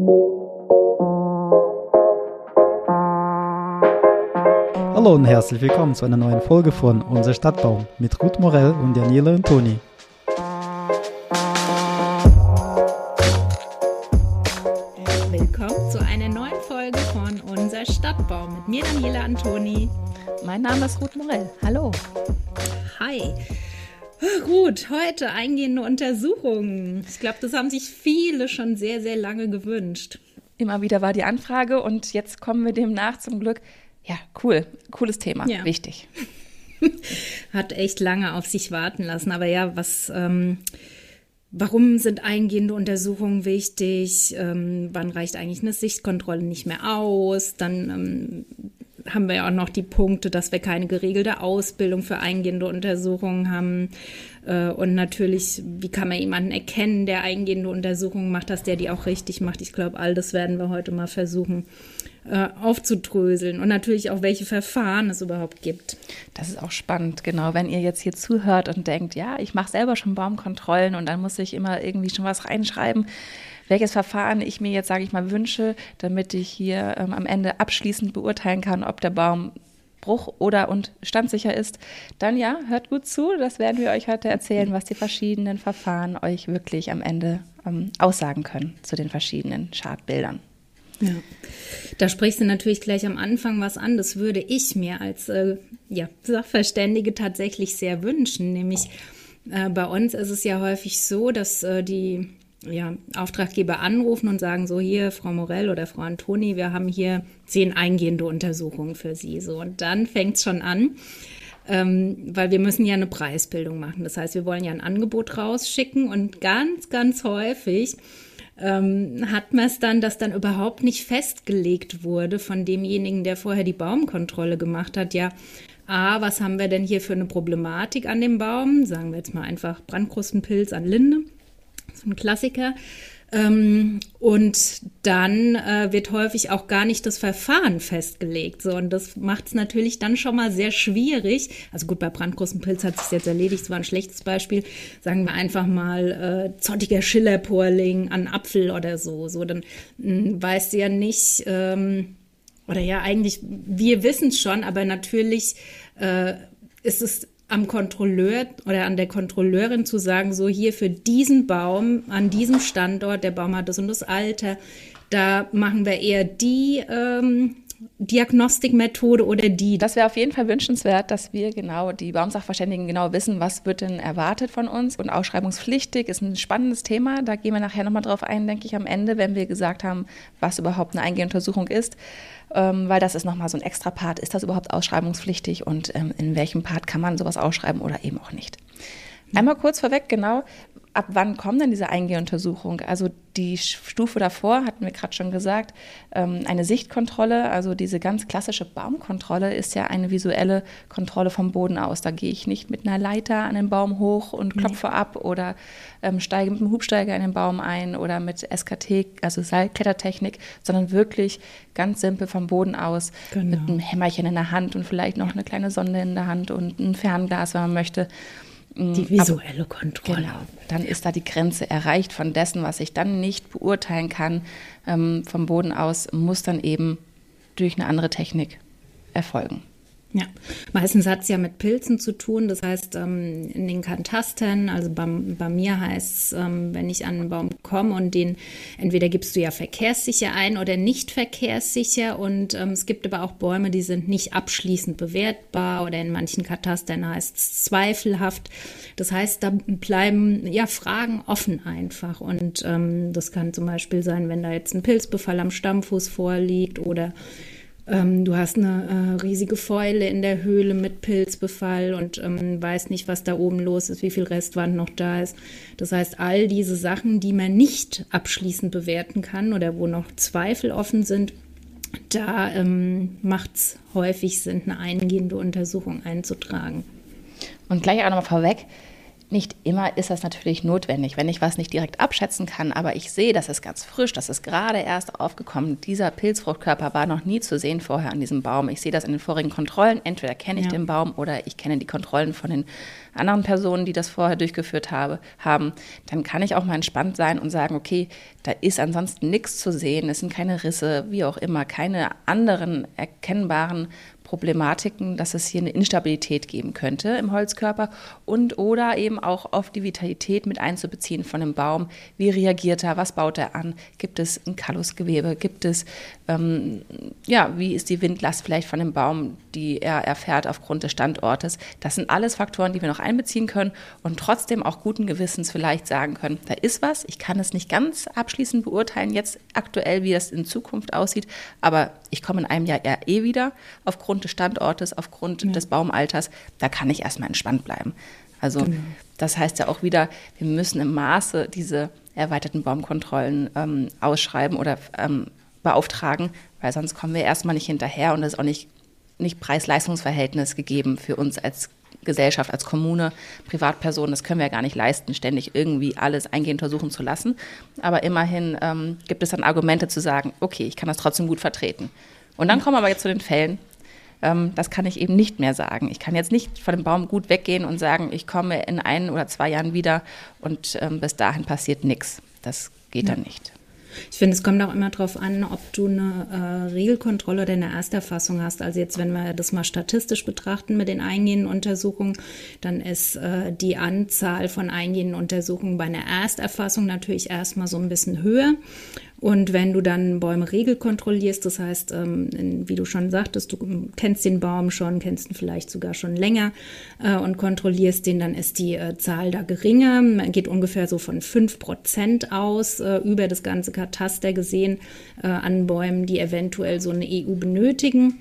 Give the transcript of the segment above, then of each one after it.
Hallo und herzlich willkommen zu einer neuen Folge von Unser Stadtbaum mit Ruth Morell und Daniela Antoni. Willkommen zu einer neuen Folge von Unser Stadtbaum mit mir, Daniela Antoni. Mein Name ist Ruth Morell. Hallo. Hi. Gut, heute eingehende Untersuchungen. Ich glaube, das haben sich viele schon sehr, sehr lange gewünscht. Immer wieder war die Anfrage und jetzt kommen wir dem nach zum Glück. Ja, cool. Cooles Thema. Ja. Wichtig. Hat echt lange auf sich warten lassen. Aber ja, warum sind eingehende Untersuchungen wichtig? Wann reicht eigentlich eine Sichtkontrolle nicht mehr aus? Dann haben wir ja auch noch die Punkte, dass wir keine geregelte Ausbildung für eingehende Untersuchungen haben. Und natürlich, wie kann man jemanden erkennen, der eingehende Untersuchungen macht, dass der die auch richtig macht? Ich glaube, all das werden wir heute mal versuchen aufzudröseln. Und natürlich auch, welche Verfahren es überhaupt gibt. Das ist auch spannend, genau. Wenn ihr jetzt hier zuhört und denkt, ja, ich mache selber schon Baumkontrollen und dann muss ich immer irgendwie schon was reinschreiben, welches Verfahren ich mir jetzt, sage ich mal, wünsche, damit ich hier am Ende abschließend beurteilen kann, ob der Baum bruch- und standsicher ist, dann ja, hört gut zu. Das werden wir euch heute erzählen, was die verschiedenen Verfahren euch wirklich am Ende aussagen können zu den verschiedenen Schadbildern. Ja, da sprichst du natürlich gleich am Anfang was an. Das würde ich mir als Sachverständige tatsächlich sehr wünschen. Nämlich bei uns ist es ja häufig so, dass die Auftraggeber anrufen und sagen so, hier, Frau Morell oder Frau Antoni, wir haben hier 10 eingehende Untersuchungen für Sie. So, und dann fängt es schon an, weil wir müssen ja eine Preisbildung machen. Das heißt, wir wollen ja ein Angebot rausschicken und ganz, ganz häufig hat man es dann, dass dann überhaupt nicht festgelegt wurde von demjenigen, der vorher die Baumkontrolle gemacht hat, ja, was haben wir denn hier für eine Problematik an dem Baum? Sagen wir jetzt mal einfach Brandkrustenpilz an Linde, so ein Klassiker. Und dann wird häufig auch gar nicht das Verfahren festgelegt. So, und das macht es natürlich dann schon mal sehr schwierig. Also gut, bei Brandkrustenpilz hat es sich jetzt erledigt, das war ein schlechtes Beispiel. Sagen wir einfach mal zottiger Schillerporling an Apfel oder so. So, dann weißt du ja nicht, eigentlich, wir wissen es schon, aber natürlich ist es am Kontrolleur oder an der Kontrolleurin zu sagen, so hier für diesen Baum, an diesem Standort, der Baum hat das und das Alter, da machen wir eher die Diagnostikmethode oder die. Das wäre auf jeden Fall wünschenswert, dass wir die Baumsachverständigen genau wissen, was wird denn erwartet von uns. Und ausschreibungspflichtig ist ein spannendes Thema. Da gehen wir nachher nochmal drauf ein, denke ich, am Ende, wenn wir gesagt haben, was überhaupt eine eingehende Untersuchung ist. Weil das ist nochmal so ein extra Part. Ist das überhaupt ausschreibungspflichtig und in welchem Part kann man sowas ausschreiben oder eben auch nicht? Einmal kurz vorweg, genau, ab wann kommt denn diese Eingehuntersuchung? Also die Stufe davor, hatten wir gerade schon gesagt, eine Sichtkontrolle, also diese ganz klassische Baumkontrolle ist ja eine visuelle Kontrolle vom Boden aus. Da gehe ich nicht mit einer Leiter an den Baum hoch und klopfe ab oder steige mit dem Hubsteiger in den Baum ein oder mit SKT, also Seilklettertechnik, sondern wirklich ganz simpel vom Boden aus mit einem Hämmerchen in der Hand und vielleicht noch eine kleine Sonde in der Hand und ein Fernglas, wenn man möchte. Die visuelle Kontrolle. Genau, dann ist da die Grenze erreicht von dessen, was ich dann nicht beurteilen kann. Vom Boden aus muss dann eben durch eine andere Technik erfolgen. Ja, meistens hat es ja mit Pilzen zu tun, das heißt in den Kantastern, also bei mir heißt es, wenn ich an einen Baum komme und den, entweder gibst du ja verkehrssicher ein oder nicht verkehrssicher und es gibt aber auch Bäume, die sind nicht abschließend bewertbar oder in manchen Katastern heißt es zweifelhaft. Das heißt, da bleiben ja Fragen offen einfach und das kann zum Beispiel sein, wenn da jetzt ein Pilzbefall am Stammfuß vorliegt oder du hast eine riesige Fäule in der Höhle mit Pilzbefall und weißt nicht, was da oben los ist, wie viel Restwand noch da ist. Das heißt, all diese Sachen, die man nicht abschließend bewerten kann oder wo noch Zweifel offen sind, da macht es häufig Sinn, eine eingehende Untersuchung einzutragen. Und gleich auch nochmal vorweg, Nicht immer ist das natürlich notwendig, wenn ich was nicht direkt abschätzen kann, aber ich sehe, das ist ganz frisch, das ist gerade erst aufgekommen. Dieser Pilzfruchtkörper war noch nie zu sehen vorher an diesem Baum. Ich sehe das in den vorigen Kontrollen, entweder kenne ich den Baum oder ich kenne die Kontrollen von den anderen Personen, die das vorher durchgeführt haben. Dann kann ich auch mal entspannt sein und sagen, okay, da ist ansonsten nichts zu sehen, es sind keine Risse, wie auch immer, keine anderen erkennbaren Problematiken, dass es hier eine Instabilität geben könnte im Holzkörper und oder eben auch auf die Vitalität mit einzubeziehen von dem Baum. Wie reagiert er? Was baut er an? Gibt es ein Kallusgewebe? Gibt es, wie ist die Windlast vielleicht von dem Baum, die er erfährt aufgrund des Standortes? Das sind alles Faktoren, die wir noch einbeziehen können und trotzdem auch guten Gewissens vielleicht sagen können, da ist was. Ich kann es nicht ganz abschließend beurteilen, jetzt aktuell, wie das in Zukunft aussieht, aber ich komme in einem Jahr wieder aufgrund des Standortes, aufgrund des Baumalters, da kann ich erstmal entspannt bleiben. Also das heißt ja auch wieder, wir müssen im Maße diese erweiterten Baumkontrollen ausschreiben oder beauftragen, weil sonst kommen wir erstmal nicht hinterher und es ist auch nicht Preis-Leistungs-Verhältnis gegeben für uns als Gesellschaft, als Kommune, Privatpersonen. Das können wir ja gar nicht leisten, ständig irgendwie alles eingehend untersuchen zu lassen. Aber immerhin gibt es dann Argumente zu sagen, okay, ich kann das trotzdem gut vertreten. Und dann kommen wir aber jetzt zu den Fällen. Das kann ich eben nicht mehr sagen. Ich kann jetzt nicht von dem Baum gut weggehen und sagen, ich komme in 1 oder 2 Jahren wieder und bis dahin passiert nichts. Das geht dann nicht. Ich finde, es kommt auch immer darauf an, ob du eine Regelkontrolle oder eine Ersterfassung hast. Also jetzt, wenn wir das mal statistisch betrachten mit den eingehenden Untersuchungen, dann ist die Anzahl von eingehenden Untersuchungen bei einer Ersterfassung natürlich erstmal so ein bisschen höher. Und wenn du dann Bäume regelkontrollierst, das heißt, wie du schon sagtest, du kennst den Baum schon, kennst ihn vielleicht sogar schon länger und kontrollierst den, dann ist die Zahl da geringer. Man geht ungefähr so von 5% aus, über das ganze Kataster gesehen, an Bäumen, die eventuell so eine EU benötigen.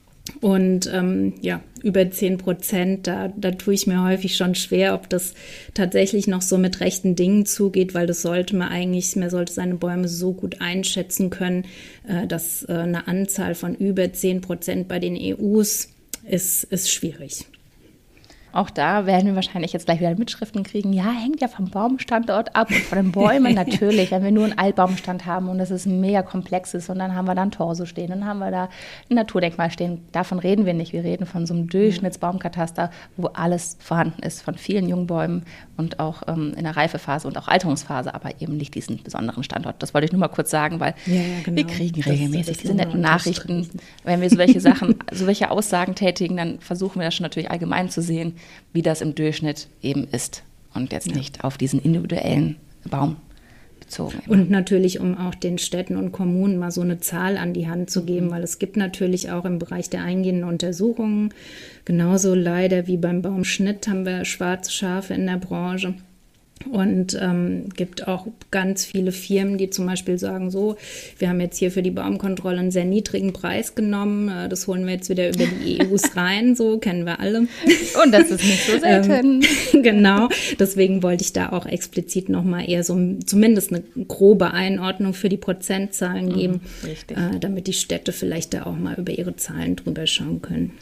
Und über 10%, da tue ich mir häufig schon schwer, ob das tatsächlich noch so mit rechten Dingen zugeht, weil das sollte man sollte seine Bäume so gut einschätzen können, dass eine Anzahl von über 10% bei den EUs ist schwierig. Auch da werden wir wahrscheinlich jetzt gleich wieder Mitschriften kriegen. Ja, hängt ja vom Baumstandort ab und von den Bäumen natürlich. Wenn wir nur einen Altbaumstand haben und das ist mega komplexes und dann haben wir da ein Torso stehen, dann haben wir da ein Naturdenkmal stehen. Davon reden wir nicht. Wir reden von so einem Durchschnittsbaumkataster, wo alles vorhanden ist, von vielen jungen Bäumen und auch in der Reifephase und auch Alterungsphase, aber eben nicht diesen besonderen Standort. Das wollte ich nur mal kurz sagen, weil wir kriegen regelmäßig diese netten Nachrichten. Wenn wir solche Aussagen tätigen, dann versuchen wir das schon natürlich allgemein zu sehen, wie das im Durchschnitt eben ist und jetzt nicht auf diesen individuellen Baum bezogen. Und natürlich, um auch den Städten und Kommunen mal so eine Zahl an die Hand zu geben, weil es gibt natürlich auch im Bereich der eingehenden Untersuchungen, genauso leider wie beim Baumschnitt haben wir schwarze Schafe in der Branche. Und gibt auch ganz viele Firmen, die zum Beispiel sagen, so, wir haben jetzt hier für die Baumkontrolle einen sehr niedrigen Preis genommen, das holen wir jetzt wieder über die EUs rein, so kennen wir alle. Und das ist nicht so selten. Genau, deswegen wollte ich da auch explizit nochmal eher so zumindest eine grobe Einordnung für die Prozentzahlen geben, damit die Städte vielleicht da auch mal über ihre Zahlen drüber schauen können.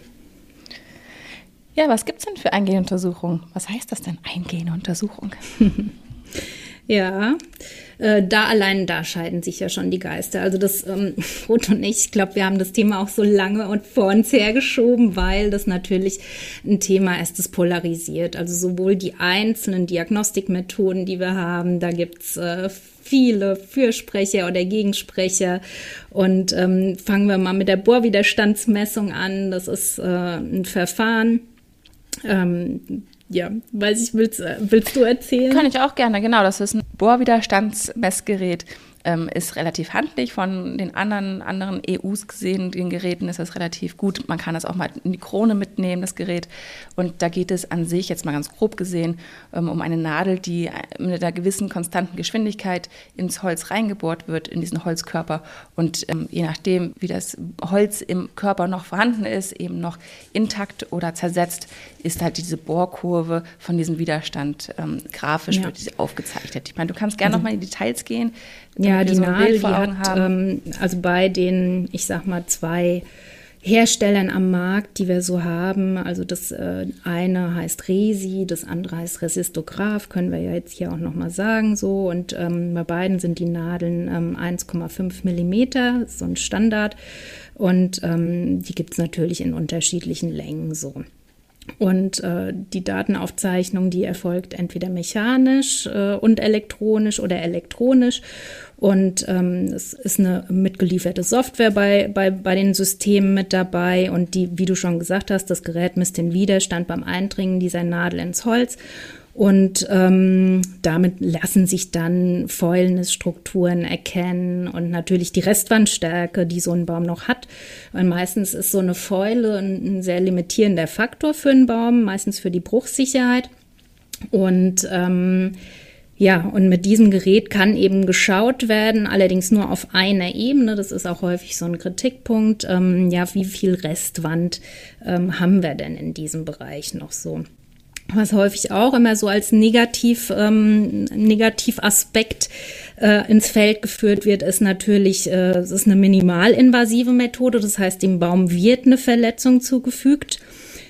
Ja, was gibt es denn für eingehende Untersuchungen? Was heißt das denn, eingehende Untersuchung? Ja, da scheiden sich ja schon die Geister. Also das Ruth und ich glaube, wir haben das Thema auch so lange und vor uns hergeschoben, weil das natürlich ein Thema ist, das polarisiert. Also sowohl die einzelnen Diagnostikmethoden, die wir haben, da gibt's viele Fürsprecher oder Gegensprecher. Und fangen wir mal mit der Bohrwiderstandsmessung an. Das ist ein Verfahren. Willst du erzählen? Kann ich auch gerne, genau. Das ist ein Bohrwiderstandsmessgerät. Ist relativ handlich. Von den anderen EUs gesehen, den Geräten ist das relativ gut. Man kann das auch mal in die Krone mitnehmen, das Gerät. Und da geht es an sich, jetzt mal ganz grob gesehen, um eine Nadel, die mit einer gewissen konstanten Geschwindigkeit ins Holz reingebohrt wird, in diesen Holzkörper. Und je nachdem, wie das Holz im Körper noch vorhanden ist, eben noch intakt oder zersetzt, ist halt diese Bohrkurve von diesem Widerstand grafisch wird diese aufgezeichnet. Ich meine, du kannst gerne noch mal in die Details gehen. Ja, die Nadel, die hat also bei den, ich sag mal, 2 Herstellern am Markt, die wir so haben. Also das eine heißt Resi, das andere heißt Resistograph, können wir ja jetzt hier auch nochmal sagen. So. Und bei beiden sind die Nadeln 1,5 Millimeter, so ein Standard. Und die gibt es natürlich in unterschiedlichen Längen so. Und die Datenaufzeichnung, die erfolgt entweder mechanisch und elektronisch oder elektronisch. Und es ist eine mitgelieferte Software bei den Systemen mit dabei. Und die, wie du schon gesagt hast, das Gerät misst den Widerstand beim Eindringen dieser Nadel ins Holz. Und damit lassen sich dann Fäulnisstrukturen erkennen und natürlich die Restwandstärke, die so ein Baum noch hat. Und meistens ist so eine Fäule ein sehr limitierender Faktor für einen Baum, meistens für die Bruchsicherheit. Und und mit diesem Gerät kann eben geschaut werden, allerdings nur auf einer Ebene. Das ist auch häufig so ein Kritikpunkt. Wie viel Restwand haben wir denn in diesem Bereich noch so? Was häufig auch immer so als Negativaspekt ins Feld geführt wird, ist natürlich, es ist eine minimalinvasive Methode. Das heißt, dem Baum wird eine Verletzung zugefügt.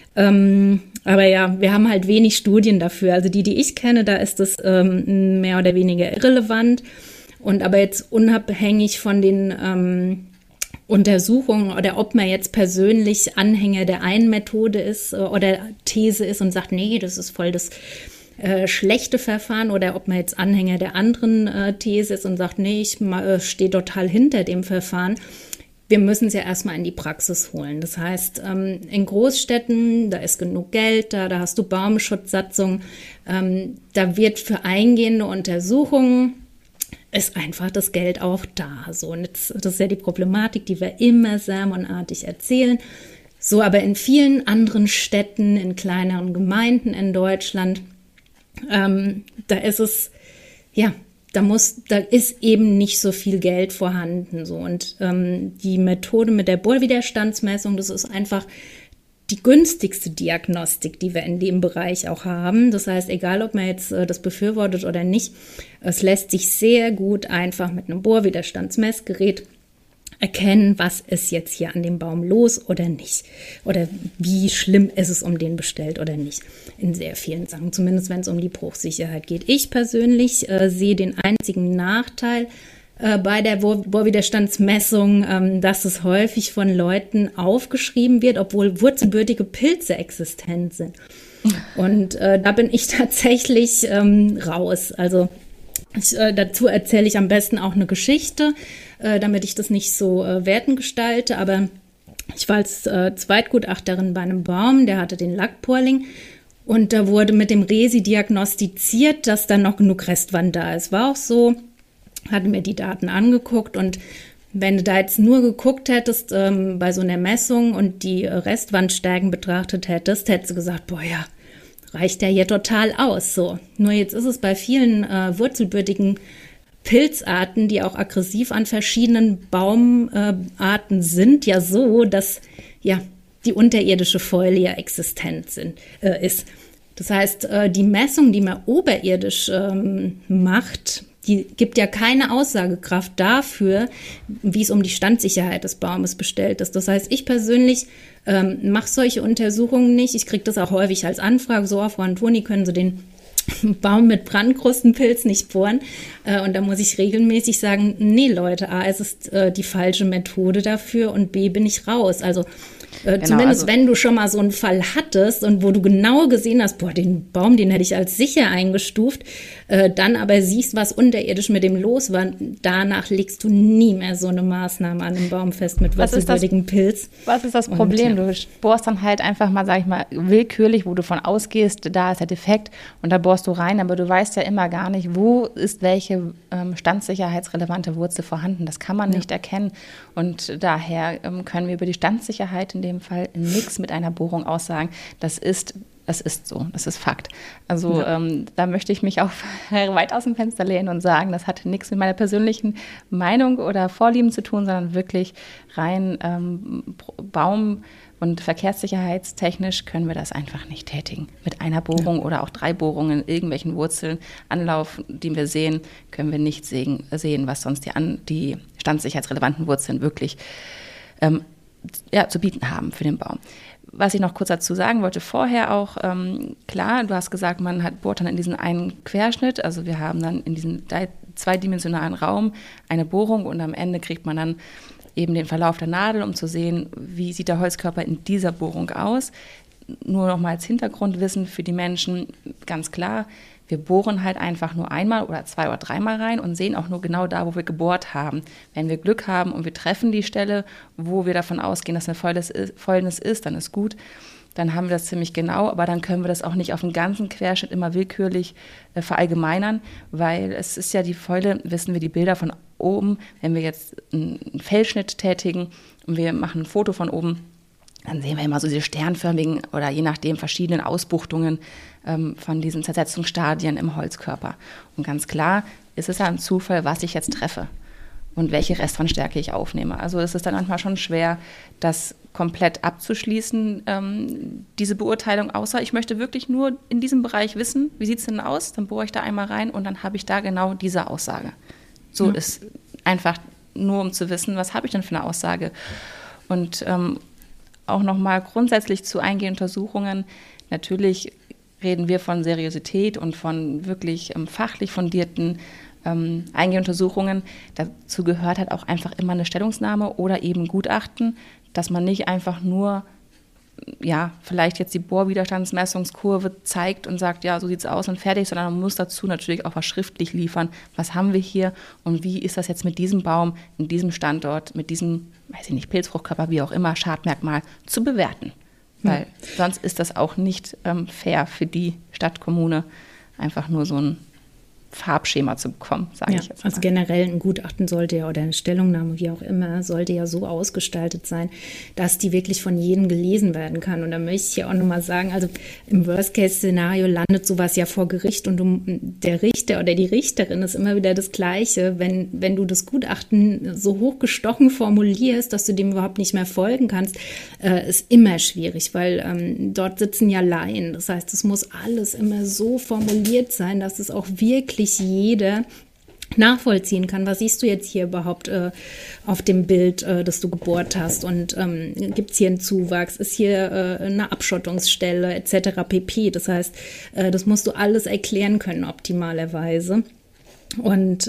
Aber ja, wir haben halt wenig Studien dafür. Also die ich kenne, da ist das mehr oder weniger irrelevant. Und aber jetzt unabhängig von den Untersuchungen oder ob man jetzt persönlich Anhänger der einen Methode ist oder These ist und sagt, nee, das ist voll das schlechte Verfahren, oder ob man jetzt Anhänger der anderen These ist und sagt, nee, ich stehe total hinter dem Verfahren. Wir müssen es ja erstmal in die Praxis holen. Das heißt, in Großstädten, da ist genug Geld, da hast du Baumschutzsatzungen, da wird für eingehende Untersuchungen ist einfach das Geld auch da. So, und das ist ja die Problematik, die wir immer sermonartig erzählen. So, aber in vielen anderen Städten, in kleineren Gemeinden in Deutschland, da ist es, da ist eben nicht so viel Geld vorhanden. So. Und die Methode mit der Bohrwiderstandsmessung, das ist einfach die günstigste Diagnostik, die wir in dem Bereich auch haben. Das heißt, egal ob man jetzt das befürwortet oder nicht, es lässt sich sehr gut einfach mit einem Bohrwiderstandsmessgerät erkennen, was ist jetzt hier an dem Baum los oder nicht. Oder wie schlimm ist es um den bestellt oder nicht. In sehr vielen Sachen, zumindest wenn es um die Bruchsicherheit geht. Ich persönlich sehe den einzigen Nachteil bei der Bohrwiderstandsmessung, dass es häufig von Leuten aufgeschrieben wird, obwohl wurzelbürtige Pilze existent sind. Und da bin ich tatsächlich raus. Also dazu erzähle ich am besten auch eine Geschichte, damit ich das nicht so wertend gestalte. Aber ich war als Zweitgutachterin bei einem Baum, der hatte den Lackporling. Und da wurde mit dem Resi diagnostiziert, dass da noch genug Restwand da ist. War auch so, hatte mir die Daten angeguckt. Und wenn du da jetzt nur geguckt hättest bei so einer Messung und die Restwandstärken betrachtet hättest, hättest du gesagt, boah ja, reicht ja hier total aus. So. Nur jetzt ist es bei vielen wurzelbürtigen Pilzarten, die auch aggressiv an verschiedenen Baumarten sind, ja so, dass die unterirdische Fäule ja existent ist. Das heißt, die Messung, die man oberirdisch macht, die gibt ja keine Aussagekraft dafür, wie es um die Standsicherheit des Baumes bestellt ist. Das heißt, ich persönlich mache solche Untersuchungen nicht. Ich kriege das auch häufig als Anfrage, so, Frau Antoni, können Sie den Baum mit Brandkrustenpilz nicht bohren. Und da muss ich regelmäßig sagen, nee Leute, A, es ist die falsche Methode dafür und B, bin ich raus. Also zumindest wenn du schon mal so einen Fall hattest und wo du genau gesehen hast, boah, den Baum, den hätte ich als sicher eingestuft, dann aber siehst, was unterirdisch mit dem los war, danach legst du nie mehr so eine Maßnahme an einem Baum fest mit wurzelbürtigem Pilz. Was ist das Problem? Du bohrst dann halt einfach mal, sag ich mal, willkürlich, wo du von ausgehst, da ist der Defekt und da bohrst du rein, aber du weißt ja immer gar nicht, wo ist welche standsicherheitsrelevante Wurzel vorhanden. Das kann man nicht erkennen und daher können wir über die Standsicherheit in dem Fall nichts mit einer Bohrung aussagen. Das ist so, das ist Fakt. Also da möchte ich mich auch weit aus dem Fenster lehnen und sagen, das hat nichts mit meiner persönlichen Meinung oder Vorlieben zu tun, sondern wirklich rein Baum- und verkehrssicherheitstechnisch können wir das einfach nicht tätigen. Mit einer Bohrung oder auch 3 Bohrungen in irgendwelchen Wurzeln, Anlauf, die wir sehen, können wir nicht sehen, was sonst die standsicherheitsrelevanten Wurzeln wirklich zu bieten haben für den Baum. Was ich noch kurz dazu sagen wollte, vorher auch, klar, du hast gesagt, man bohrt dann in diesen einen Querschnitt, also wir haben dann in diesem zweidimensionalen Raum eine Bohrung und am Ende kriegt man dann eben den Verlauf der Nadel, um zu sehen, wie sieht der Holzkörper in dieser Bohrung aus. Nur noch mal als Hintergrundwissen für die Menschen, ganz klar, wir bohren halt einfach nur einmal oder 2 oder 3-mal rein und sehen auch nur genau da, wo wir gebohrt haben. Wenn wir Glück haben und wir treffen die Stelle, wo wir davon ausgehen, dass eine Fäulnis ist, dann ist gut. Dann haben wir das ziemlich genau, aber dann können wir das auch nicht auf den ganzen Querschnitt immer willkürlich verallgemeinern, weil es ist ja die Fäule, wissen wir die Bilder von oben, wenn wir jetzt einen Fellschnitt tätigen und wir machen ein Foto von oben, dann sehen wir immer so diese sternförmigen oder je nachdem verschiedenen Ausbuchtungen von diesen Zersetzungsstadien im Holzkörper. Und ganz klar ist es ja ein Zufall, was ich jetzt treffe und welche Restwandstärke ich aufnehme. Also es ist dann manchmal schon schwer, das komplett abzuschließen, diese Beurteilung, außer ich möchte wirklich nur in diesem Bereich wissen, wie sieht es denn aus, dann bohre ich da einmal rein und dann habe ich da genau diese Aussage. So ist einfach nur, um zu wissen, was habe ich denn für eine Aussage. Und auch nochmal grundsätzlich zu eingehenden Untersuchungen. Natürlich reden wir von Seriosität und von wirklich fachlich fundierten eingehenden Untersuchungen. Dazu gehört halt auch einfach immer eine Stellungnahme oder eben Gutachten, dass man nicht einfach nur vielleicht jetzt die Bohrwiderstandsmessungskurve zeigt und sagt, ja, so sieht es aus und fertig, sondern man muss dazu natürlich auch was schriftlich liefern. Was haben wir hier und wie ist das jetzt mit diesem Baum, in diesem Standort, mit diesem, weiß ich nicht, Pilzfruchtkörper, wie auch immer, Schadmerkmal zu bewerten. Weil sonst ist das auch nicht fair für die Stadtkommune, einfach nur so ein Farbschema zu bekommen, sage ich jetzt mal. Also generell ein Gutachten sollte ja oder eine Stellungnahme, wie auch immer, sollte ja so ausgestaltet sein, dass die wirklich von jedem gelesen werden kann. Und da möchte ich ja auch nochmal sagen, also im Worst-Case-Szenario landet sowas ja vor Gericht und der Richter oder die Richterin ist immer wieder das Gleiche. Wenn du das Gutachten so hochgestochen formulierst, dass du dem überhaupt nicht mehr folgen kannst, ist immer schwierig, weil dort sitzen ja Laien. Das heißt, es muss alles immer so formuliert sein, dass es auch wirklich jeder nachvollziehen kann. Was siehst du jetzt hier überhaupt auf dem Bild, das du gebohrt hast? Und gibt es hier einen Zuwachs? Ist hier eine Abschottungsstelle etc. pp. Das heißt, das musst du alles erklären können optimalerweise. Und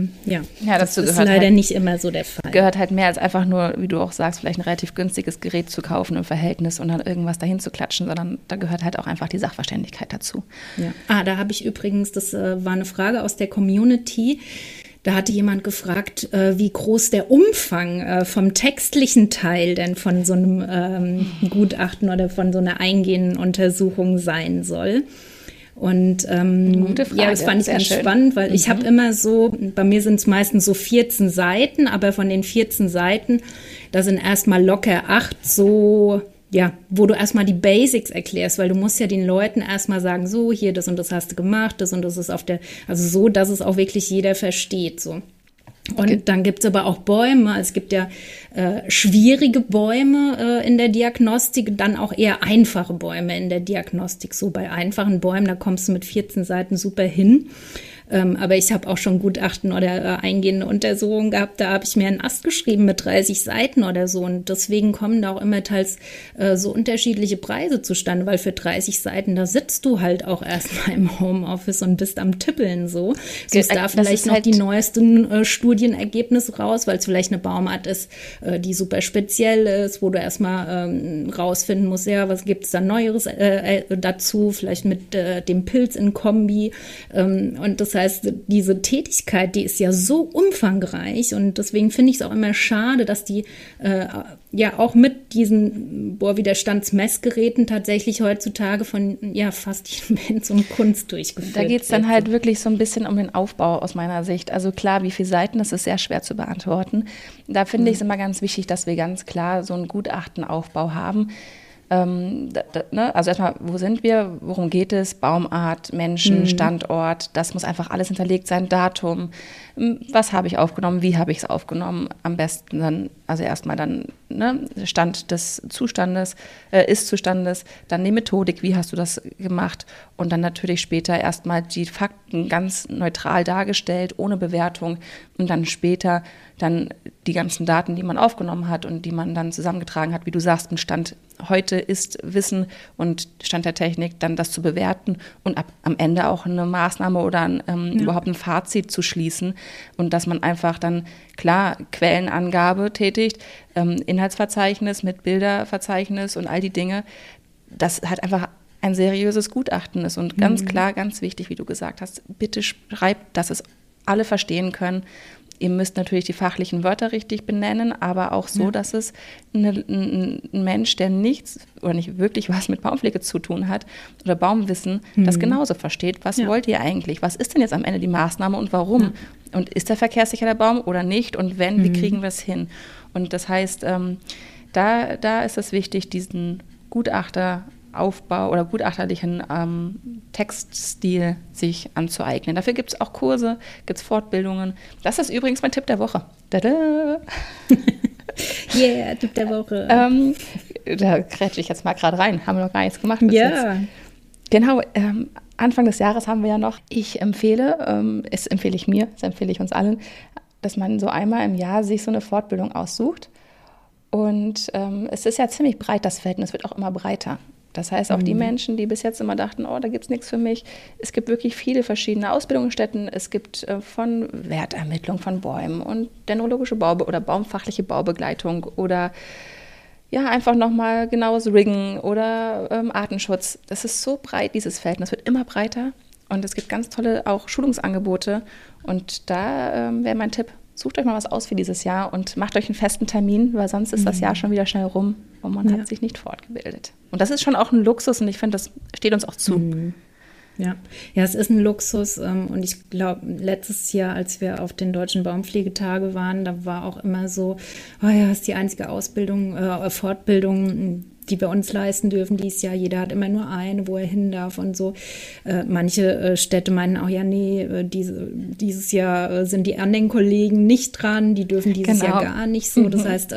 das ist leider halt nicht immer so der Fall. Gehört halt mehr als einfach nur, wie du auch sagst, vielleicht ein relativ günstiges Gerät zu kaufen im Verhältnis und dann irgendwas dahin zu klatschen, sondern da gehört halt auch einfach die Sachverständigkeit dazu. Ja. Da habe ich übrigens, das war eine Frage aus der Community, da hatte jemand gefragt, wie groß der Umfang vom textlichen Teil denn von so einem Gutachten oder von so einer eingehenden Untersuchung sein soll. Und gute Frage, das fand ich ganz schön. Spannend, weil ich habe immer so, bei mir sind es meistens so 14 Seiten, aber von den 14 Seiten, da sind erstmal locker 8 so, wo du erstmal die Basics erklärst, weil du musst ja den Leuten erstmal sagen, so, hier, das und das hast du gemacht, das und das ist also so, dass es auch wirklich jeder versteht, so. Und dann gibt es aber auch Bäume, es gibt ja schwierige Bäume in der Diagnostik, dann auch eher einfache Bäume in der Diagnostik. So bei einfachen Bäumen, da kommst du mit 14 Seiten super hin. Aber ich habe auch schon Gutachten oder eingehende Untersuchungen gehabt, da habe ich mir einen Ast geschrieben mit 30 Seiten oder so. Und deswegen kommen da auch immer teils so unterschiedliche Preise zustande, weil für 30 Seiten, da sitzt du halt auch erstmal im Homeoffice und bist am Tippeln so. Ist da vielleicht noch die neuesten Studienergebnisse raus, weil es vielleicht eine Baumart ist, die super speziell ist, wo du erstmal rausfinden musst, was gibt es da Neueres dazu, vielleicht mit dem Pilz in Kombi. Und das heißt, diese Tätigkeit, die ist ja so umfangreich und deswegen finde ich es auch immer schade, dass die auch mit diesen Bohrwiderstandsmessgeräten tatsächlich heutzutage von fast jedem Mensch und Kunst durchgeführt wird. Da geht es dann halt wirklich so ein bisschen um den Aufbau aus meiner Sicht. Also klar, wie viele Seiten, das ist sehr schwer zu beantworten. Da finde ich es immer ganz wichtig, dass wir ganz klar so einen Gutachtenaufbau haben. Also erstmal, wo sind wir, worum geht es, Baumart, Menschen, Standort, das muss einfach alles hinterlegt sein, Datum, was habe ich aufgenommen, wie habe ich es aufgenommen, am besten dann, also erstmal dann Stand des Zustandes, Ist-Zustandes, dann die Methodik, wie hast du das gemacht und dann natürlich später erstmal die Fakten ganz neutral dargestellt, ohne Bewertung und dann später dann die ganzen Daten, die man aufgenommen hat und die man dann zusammengetragen hat, wie du sagst, mit Stand heute ist Wissen und Stand der Technik, dann das zu bewerten und am Ende auch eine Maßnahme oder überhaupt ein Fazit zu schließen und dass man einfach dann klar Quellenangabe tätigt, Inhaltsverzeichnis mit Bilderverzeichnis und all die Dinge, das halt einfach ein seriöses Gutachten ist und ganz klar, ganz wichtig, wie du gesagt hast, bitte schreibt, dass es alle verstehen können. Ihr müsst natürlich die fachlichen Wörter richtig benennen, aber auch so, dass es ein Mensch, der nichts oder nicht wirklich was mit Baumpflege zu tun hat oder Baumwissen, das genauso versteht. Was wollt ihr eigentlich? Was ist denn jetzt am Ende die Maßnahme und warum? Ja. Und ist der verkehrssicher der Baum oder nicht? Und wenn, wie kriegen wir es hin? Und das heißt, da ist es wichtig, diesen Gutachteraufbau oder gutachterlichen Textstil sich anzueignen. Dafür gibt es auch Kurse, gibt es Fortbildungen. Das ist übrigens mein Tipp der Woche. Tada! Yeah, Tipp der Woche. Da grätsche ich jetzt mal gerade rein. Haben wir noch gar nichts gemacht bis jetzt. Genau, Anfang des Jahres haben wir ja noch, ich empfehle, es empfehle ich mir, das empfehle ich uns allen, dass man so einmal im Jahr sich so eine Fortbildung aussucht. Und es ist ja ziemlich breit, das Feld, und es wird auch immer breiter. Das heißt, auch die Menschen, die bis jetzt immer dachten, oh, da gibt es nichts für mich, es gibt wirklich viele verschiedene Ausbildungsstätten. Es gibt von Wertermittlung von Bäumen und dendrologische oder baumfachliche Baubegleitung oder ja, einfach nochmal genaues Riggen oder Artenschutz. Das ist so breit, dieses Feld, und das wird immer breiter. Und es gibt ganz tolle auch Schulungsangebote. Und da wäre mein Tipp, sucht euch mal was aus für dieses Jahr und macht euch einen festen Termin, weil sonst ist das Jahr schon wieder schnell rum und man hat sich nicht fortgebildet. Und das ist schon auch ein Luxus und ich finde, das steht uns auch zu. Ja, es ist ein Luxus und ich glaube, letztes Jahr, als wir auf den Deutschen Baumpflegetage waren, da war auch immer so, oh ja, ist die einzige Fortbildung, die wir uns leisten dürfen dieses Jahr. Jeder hat immer nur eine, wo er hin darf und so. Manche Städte meinen auch, ja, nee, dieses Jahr sind die anderen Kollegen nicht dran, die dürfen dieses Jahr gar nicht so. Das heißt,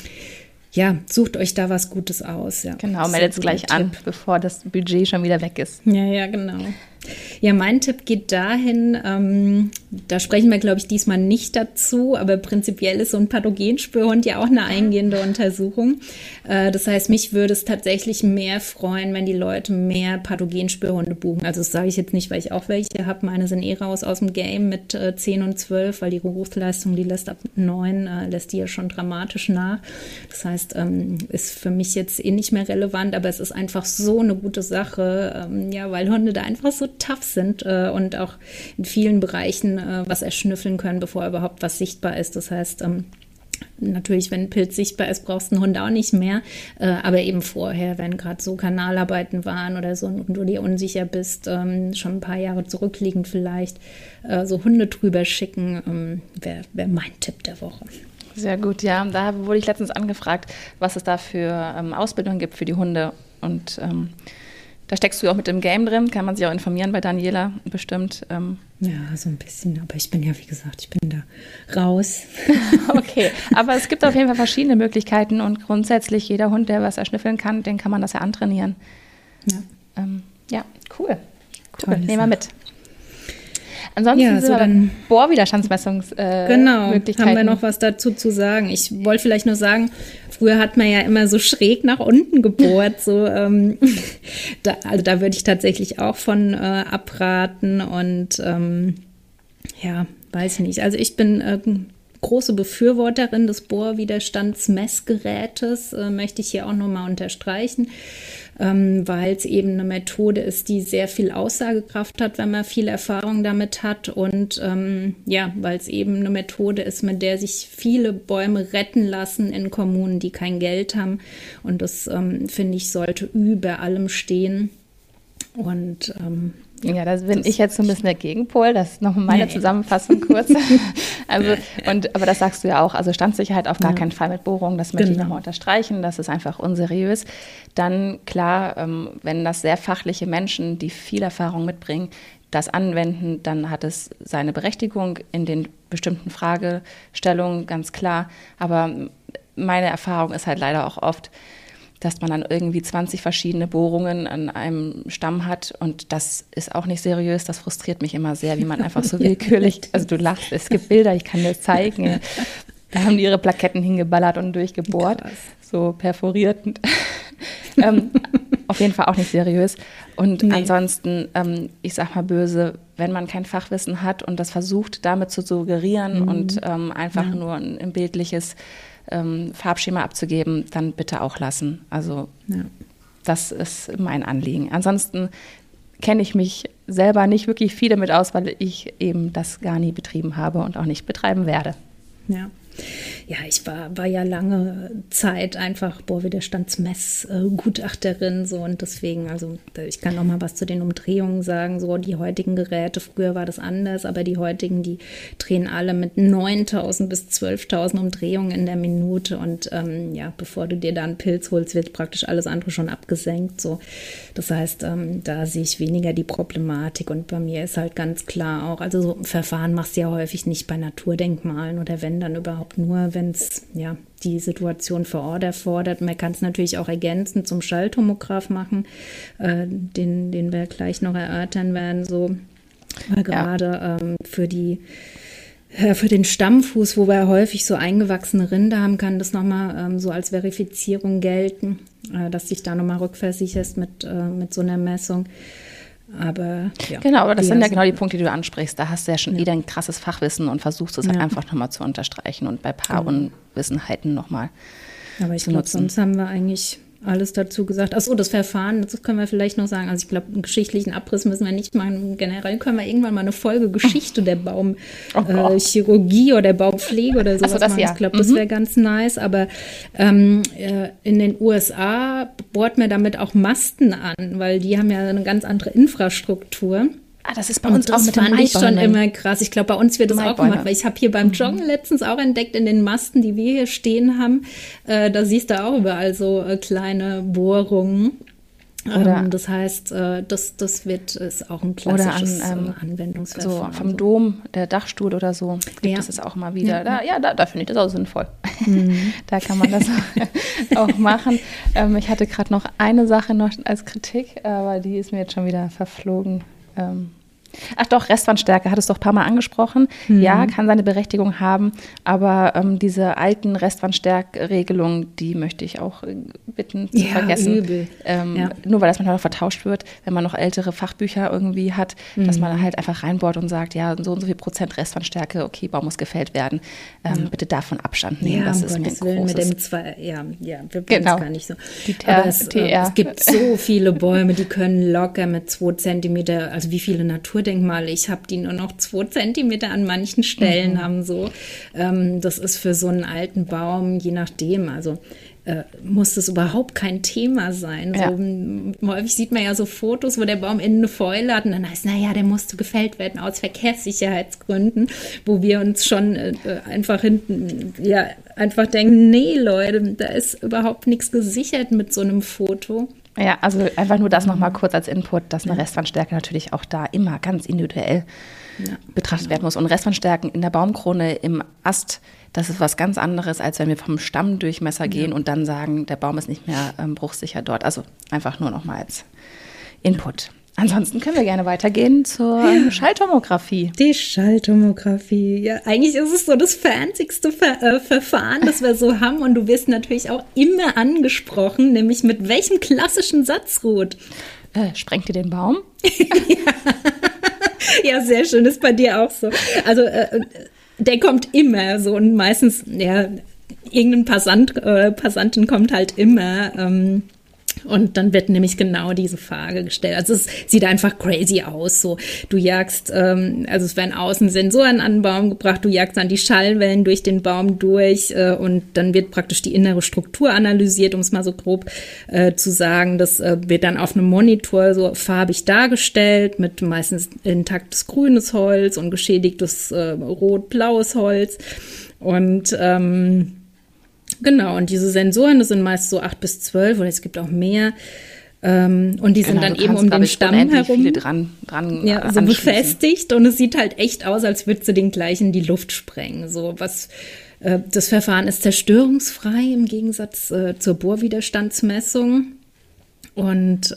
sucht euch da was Gutes aus. Ja. Genau, meldet es gleich an, bevor das Budget schon wieder weg ist. Ja, genau. Ja, mein Tipp geht dahin, da sprechen wir, glaube ich, diesmal nicht dazu, aber prinzipiell ist so ein Pathogenspürhund ja auch eine eingehende Untersuchung. Das heißt, mich würde es tatsächlich mehr freuen, wenn die Leute mehr Pathogenspürhunde buchen. Also das sage ich jetzt nicht, weil ich auch welche habe. Meine sind raus aus dem Game mit 10 und 12, weil die Berufsleistung, die lässt ab 9, lässt die ja schon dramatisch nach. Das heißt, ist für mich jetzt nicht mehr relevant, aber es ist einfach so eine gute Sache, weil Hunde da einfach so tough sind und auch in vielen Bereichen was erschnüffeln können, bevor überhaupt was sichtbar ist. Das heißt, natürlich, wenn ein Pilz sichtbar ist, brauchst du einen Hund auch nicht mehr, aber eben vorher, wenn gerade so Kanalarbeiten waren oder so und du dir unsicher bist, schon ein paar Jahre zurückliegend vielleicht, so Hunde drüber schicken, wäre mein Tipp der Woche. Sehr gut, ja. Da wurde ich letztens angefragt, was es da für Ausbildungen gibt für die Hunde und da steckst du auch mit im Game drin, kann man sich auch informieren bei Daniela bestimmt. Ja, so ein bisschen, aber ich bin ja, wie gesagt, ich bin da raus. Okay, aber es gibt auf jeden Fall verschiedene Möglichkeiten und grundsätzlich jeder Hund, der was erschnüffeln kann, den kann man das ja antrainieren. Ja, cool. Nehmen wir mit. Ansonsten sind wir dann Bohrwiderstandsmessungsmöglichkeiten. Genau, haben wir noch was dazu zu sagen. Ich wollte vielleicht nur sagen, früher hat man ja immer so schräg nach unten gebohrt. So, da würde ich tatsächlich auch von abraten und weiß ich nicht. Also ich bin große Befürworterin des Bohrwiderstandsmessgerätes, möchte ich hier auch nochmal unterstreichen, weil es eben eine Methode ist, die sehr viel Aussagekraft hat, wenn man viel Erfahrung damit hat und weil es eben eine Methode ist, mit der sich viele Bäume retten lassen in Kommunen, die kein Geld haben und das, finde ich, sollte über allem stehen und ja, da bin ich jetzt so ein bisschen der Gegenpol. Das ist noch meine Zusammenfassung kurz. Aber das sagst du ja auch. Also Standsicherheit auf gar keinen Fall mit Bohrung. Das möchte ich nochmal unterstreichen. Das ist einfach unseriös. Dann klar, wenn das sehr fachliche Menschen, die viel Erfahrung mitbringen, das anwenden, dann hat es seine Berechtigung in den bestimmten Fragestellungen, ganz klar. Aber meine Erfahrung ist halt leider auch oft, dass man dann irgendwie 20 verschiedene Bohrungen an einem Stamm hat und das ist auch nicht seriös, das frustriert mich immer sehr, wie man einfach so willkürlich, also du lachst, es gibt Bilder, ich kann dir zeigen, da haben die ihre Plaketten hingeballert und durchgebohrt, so perforiert. Auf jeden Fall auch nicht seriös. Und ansonsten, ich sag mal böse, wenn man kein Fachwissen hat und das versucht, damit zu suggerieren und einfach nur ein bildliches Farbschema abzugeben, dann bitte auch lassen. Also das ist mein Anliegen. Ansonsten kenne ich mich selber nicht wirklich viel damit aus, weil ich eben das gar nie betrieben habe und auch nicht betreiben werde. Ja, ich war ja lange Zeit einfach Widerstandsmessgutachterin so und deswegen, also ich kann noch mal was zu den Umdrehungen sagen, so die heutigen Geräte, früher war das anders, aber die heutigen, die drehen alle mit 9.000 bis 12.000 Umdrehungen in der Minute und bevor du dir da einen Pilz holst, wird praktisch alles andere schon abgesenkt, so. Das heißt, da sehe ich weniger die Problematik und bei mir ist halt ganz klar auch, also so ein Verfahren machst du ja häufig nicht bei Naturdenkmalen oder wenn dann überhaupt nur, wenn es die Situation vor Ort erfordert. Man kann es natürlich auch ergänzend zum Schalltomograph machen, den wir gleich noch erörtern werden, so. Weil gerade für den Stammfuß, wo wir häufig so eingewachsene Rinde haben, kann das nochmal so als Verifizierung gelten, dass dich da nochmal rückversicherst mit so einer Messung. Aber genau, aber das sind ja genau die Punkte, die du ansprichst. Da hast du ja schon ein krasses Fachwissen und versuchst es halt einfach nochmal zu unterstreichen und bei ein paar Unwissenheiten nochmal aber ich glaube, sonst haben wir eigentlich alles dazu gesagt. Achso, das Verfahren, das können wir vielleicht noch sagen. Also ich glaube, einen geschichtlichen Abriss müssen wir nicht machen. Generell können wir irgendwann mal eine Folge Geschichte der Baumchirurgie oder Baumpflege oder sowas machen. Ich glaube, das wäre ganz nice. Aber in den USA bohrt man damit auch Masten an, weil die haben ja eine ganz andere Infrastruktur. Das ist bei uns auch mit den Maibäumen. Das fand ich schon immer krass. Ich glaube, bei uns wird das auch gemacht, weil ich habe hier beim Joggen letztens auch entdeckt, in den Masten, die wir hier stehen haben, da siehst du auch überall so kleine Bohrungen. Das heißt, das ist auch ein klassisches Anwendungsverfahren. So vom Dom, der Dachstuhl oder so, gibt es auch immer wieder. Da finde ich das auch sinnvoll. Da kann man das auch machen. Ich hatte gerade noch eine Sache noch als Kritik, aber die ist mir jetzt schon wieder verflogen. Ach doch, Restwandstärke, hattest du doch ein paar Mal angesprochen. Ja, kann seine Berechtigung haben, aber diese alten Restwandstärkeregelungen, die möchte ich auch bitten zu vergessen. Übel. Nur weil das manchmal noch vertauscht wird, wenn man noch ältere Fachbücher irgendwie hat, dass man halt einfach reinbohrt und sagt, ja, so und so viel Prozent Restwandstärke, okay, Baum muss gefällt werden. Bitte davon Abstand nehmen, das ist mir ein großes... Mit dem wir wollen es gar nicht so. Aber es gibt so viele Bäume, die können locker mit 2 Zentimeter, also wie viele Naturdenkmale ich habe, die nur noch 2 Zentimeter an manchen Stellen haben, so. Das ist für so einen alten Baum, je nachdem, also muss das überhaupt kein Thema sein. Ja. So, häufig sieht man ja so Fotos, wo der Baum innen eine Fäule hat und dann heißt, der musste gefällt werden aus Verkehrssicherheitsgründen, wo wir uns schon einfach einfach denken, nee Leute, da ist überhaupt nichts gesichert mit so einem Foto. Ja, also einfach nur das nochmal kurz als Input, dass eine Restwandstärke natürlich auch da immer ganz individuell betrachtet werden muss. Und Restwandstärken in der Baumkrone, im Ast, das ist was ganz anderes, als wenn wir vom Stammdurchmesser gehen und dann sagen, der Baum ist nicht mehr bruchsicher dort. Also einfach nur nochmal als Input. Ansonsten können wir gerne weitergehen zur Schalltomographie. Die Schalltomographie, ja, eigentlich ist es so das fancyste Verfahren, das wir so haben. Und du wirst natürlich auch immer angesprochen, nämlich mit welchem klassischen Satz, Ruth? Sprengt ihr den Baum? Ja, sehr schön, ist bei dir auch so. Also der kommt immer so und meistens, irgendein Passantin kommt halt immer. Und dann wird nämlich genau diese Frage gestellt. Also es sieht einfach crazy aus. So, du jagst, also es werden außen Sensoren an den Baum gebracht, du jagst dann die Schallwellen durch den Baum durch und dann wird praktisch die innere Struktur analysiert, um es mal so grob zu sagen. Das wird dann auf einem Monitor so farbig dargestellt mit meistens intaktes grünes Holz und geschädigtes rot-blaues Holz. Und genau, und diese Sensoren, das sind meist so 8 bis 12 oder es gibt auch mehr, Und die sind Genau, dann du eben kannst, um glaub den ich, Stamm unendlich herum viele dran so anschließen. befestigt, und es sieht halt echt aus, als würde sie den gleich in die Luft sprengen. Das Verfahren ist zerstörungsfrei im Gegensatz zur Bohrwiderstandsmessung. Und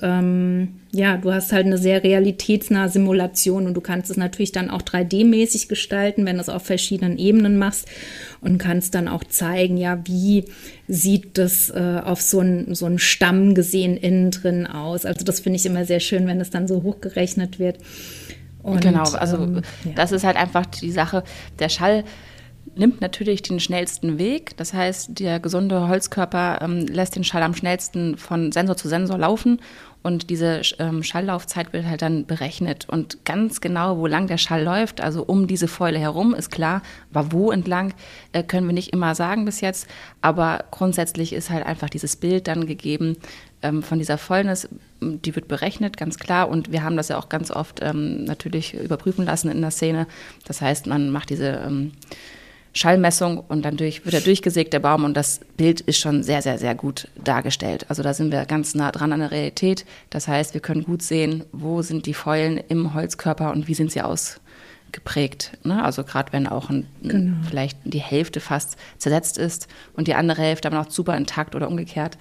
du hast halt eine sehr realitätsnahe Simulation, und du kannst es natürlich dann auch 3D-mäßig gestalten, wenn du es auf verschiedenen Ebenen machst, und kannst dann auch zeigen, ja, wie sieht das auf so einen Stamm gesehen innen drin aus. Also das finde ich immer sehr schön, wenn es dann so hochgerechnet wird. Und, genau, also das ist halt einfach die Sache, der Schall nimmt natürlich den schnellsten Weg. Das heißt, der gesunde Holzkörper lässt den Schall am schnellsten von Sensor zu Sensor laufen, und diese Schalllaufzeit wird halt dann berechnet. Und ganz genau, wo lang der Schall läuft, also um diese Fäule herum, ist klar, aber wo entlang, können wir nicht immer sagen bis jetzt. Aber grundsätzlich ist halt einfach dieses Bild dann gegeben von dieser Fäulnis, die wird berechnet, ganz klar. Und wir haben das ja auch ganz oft natürlich überprüfen lassen in der Szene. Das heißt, man macht diese Schallmessung, und dann wird er durchgesägt, der Baum, und das Bild ist schon sehr, sehr, sehr gut dargestellt. Also da sind wir ganz nah dran an der Realität. Das heißt, wir können gut sehen, wo sind die Fäulen im Holzkörper und wie sind sie ausgeprägt. Ne? Also gerade wenn auch vielleicht die Hälfte fast zersetzt ist und die andere Hälfte aber noch super intakt oder umgekehrt.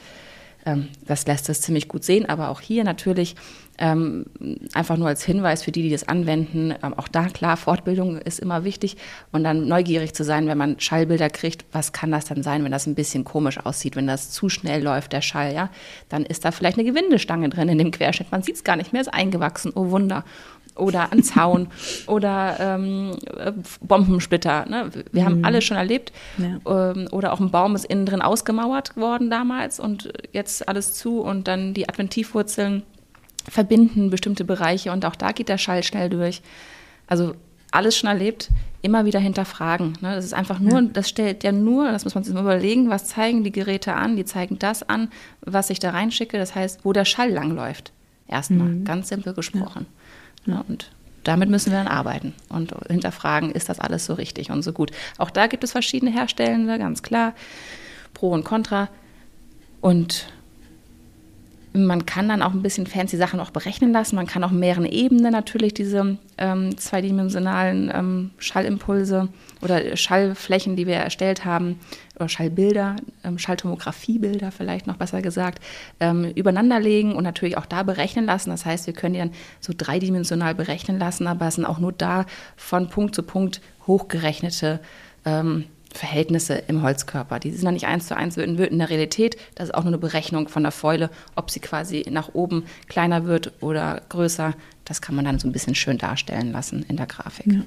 Das lässt es ziemlich gut sehen, aber auch hier natürlich einfach nur als Hinweis für die das anwenden. Auch da, klar, Fortbildung ist immer wichtig, und dann neugierig zu sein, wenn man Schallbilder kriegt, was kann das dann sein, wenn das ein bisschen komisch aussieht, wenn das zu schnell läuft, der Schall, ja, dann ist da vielleicht eine Gewindestange drin in dem Querschnitt, man sieht es gar nicht mehr, ist eingewachsen, oh Wunder. Oder ein Zaun oder Bombensplitter. Ne? Wir haben alles schon erlebt. Ja. Oder auch ein Baum ist innen drin ausgemauert worden damals und jetzt alles zu, und dann die Adventivwurzeln verbinden bestimmte Bereiche, und auch da geht der Schall schnell durch. Also alles schon erlebt, immer wieder hinterfragen. Ne? Das ist einfach nur, das stellt ja nur, das muss man sich mal überlegen, was zeigen die Geräte an? Die zeigen das an, was ich da reinschicke. Das heißt, wo der Schall langläuft. Erstmal, ganz simpel gesprochen. Ja, und damit müssen wir dann arbeiten und hinterfragen, ist das alles so richtig und so gut. Auch da gibt es verschiedene Herstellende, ganz klar, Pro und Contra. Und man kann dann auch ein bisschen fancy Sachen auch berechnen lassen. Man kann auch mehreren Ebenen natürlich diese zweidimensionalen Schallimpulse oder Schallflächen, die wir erstellt haben, oder Schallbilder, Schalltomografiebilder vielleicht noch besser gesagt, übereinander legen und natürlich auch da berechnen lassen. Das heißt, wir können die dann so dreidimensional berechnen lassen, aber es sind auch nur da von Punkt zu Punkt hochgerechnete Verhältnisse im Holzkörper. Die sind dann nicht 1:1 in der Realität. Das ist auch nur eine Berechnung von der Fäule, ob sie quasi nach oben kleiner wird oder größer. Das kann man dann so ein bisschen schön darstellen lassen in der Grafik. Ja.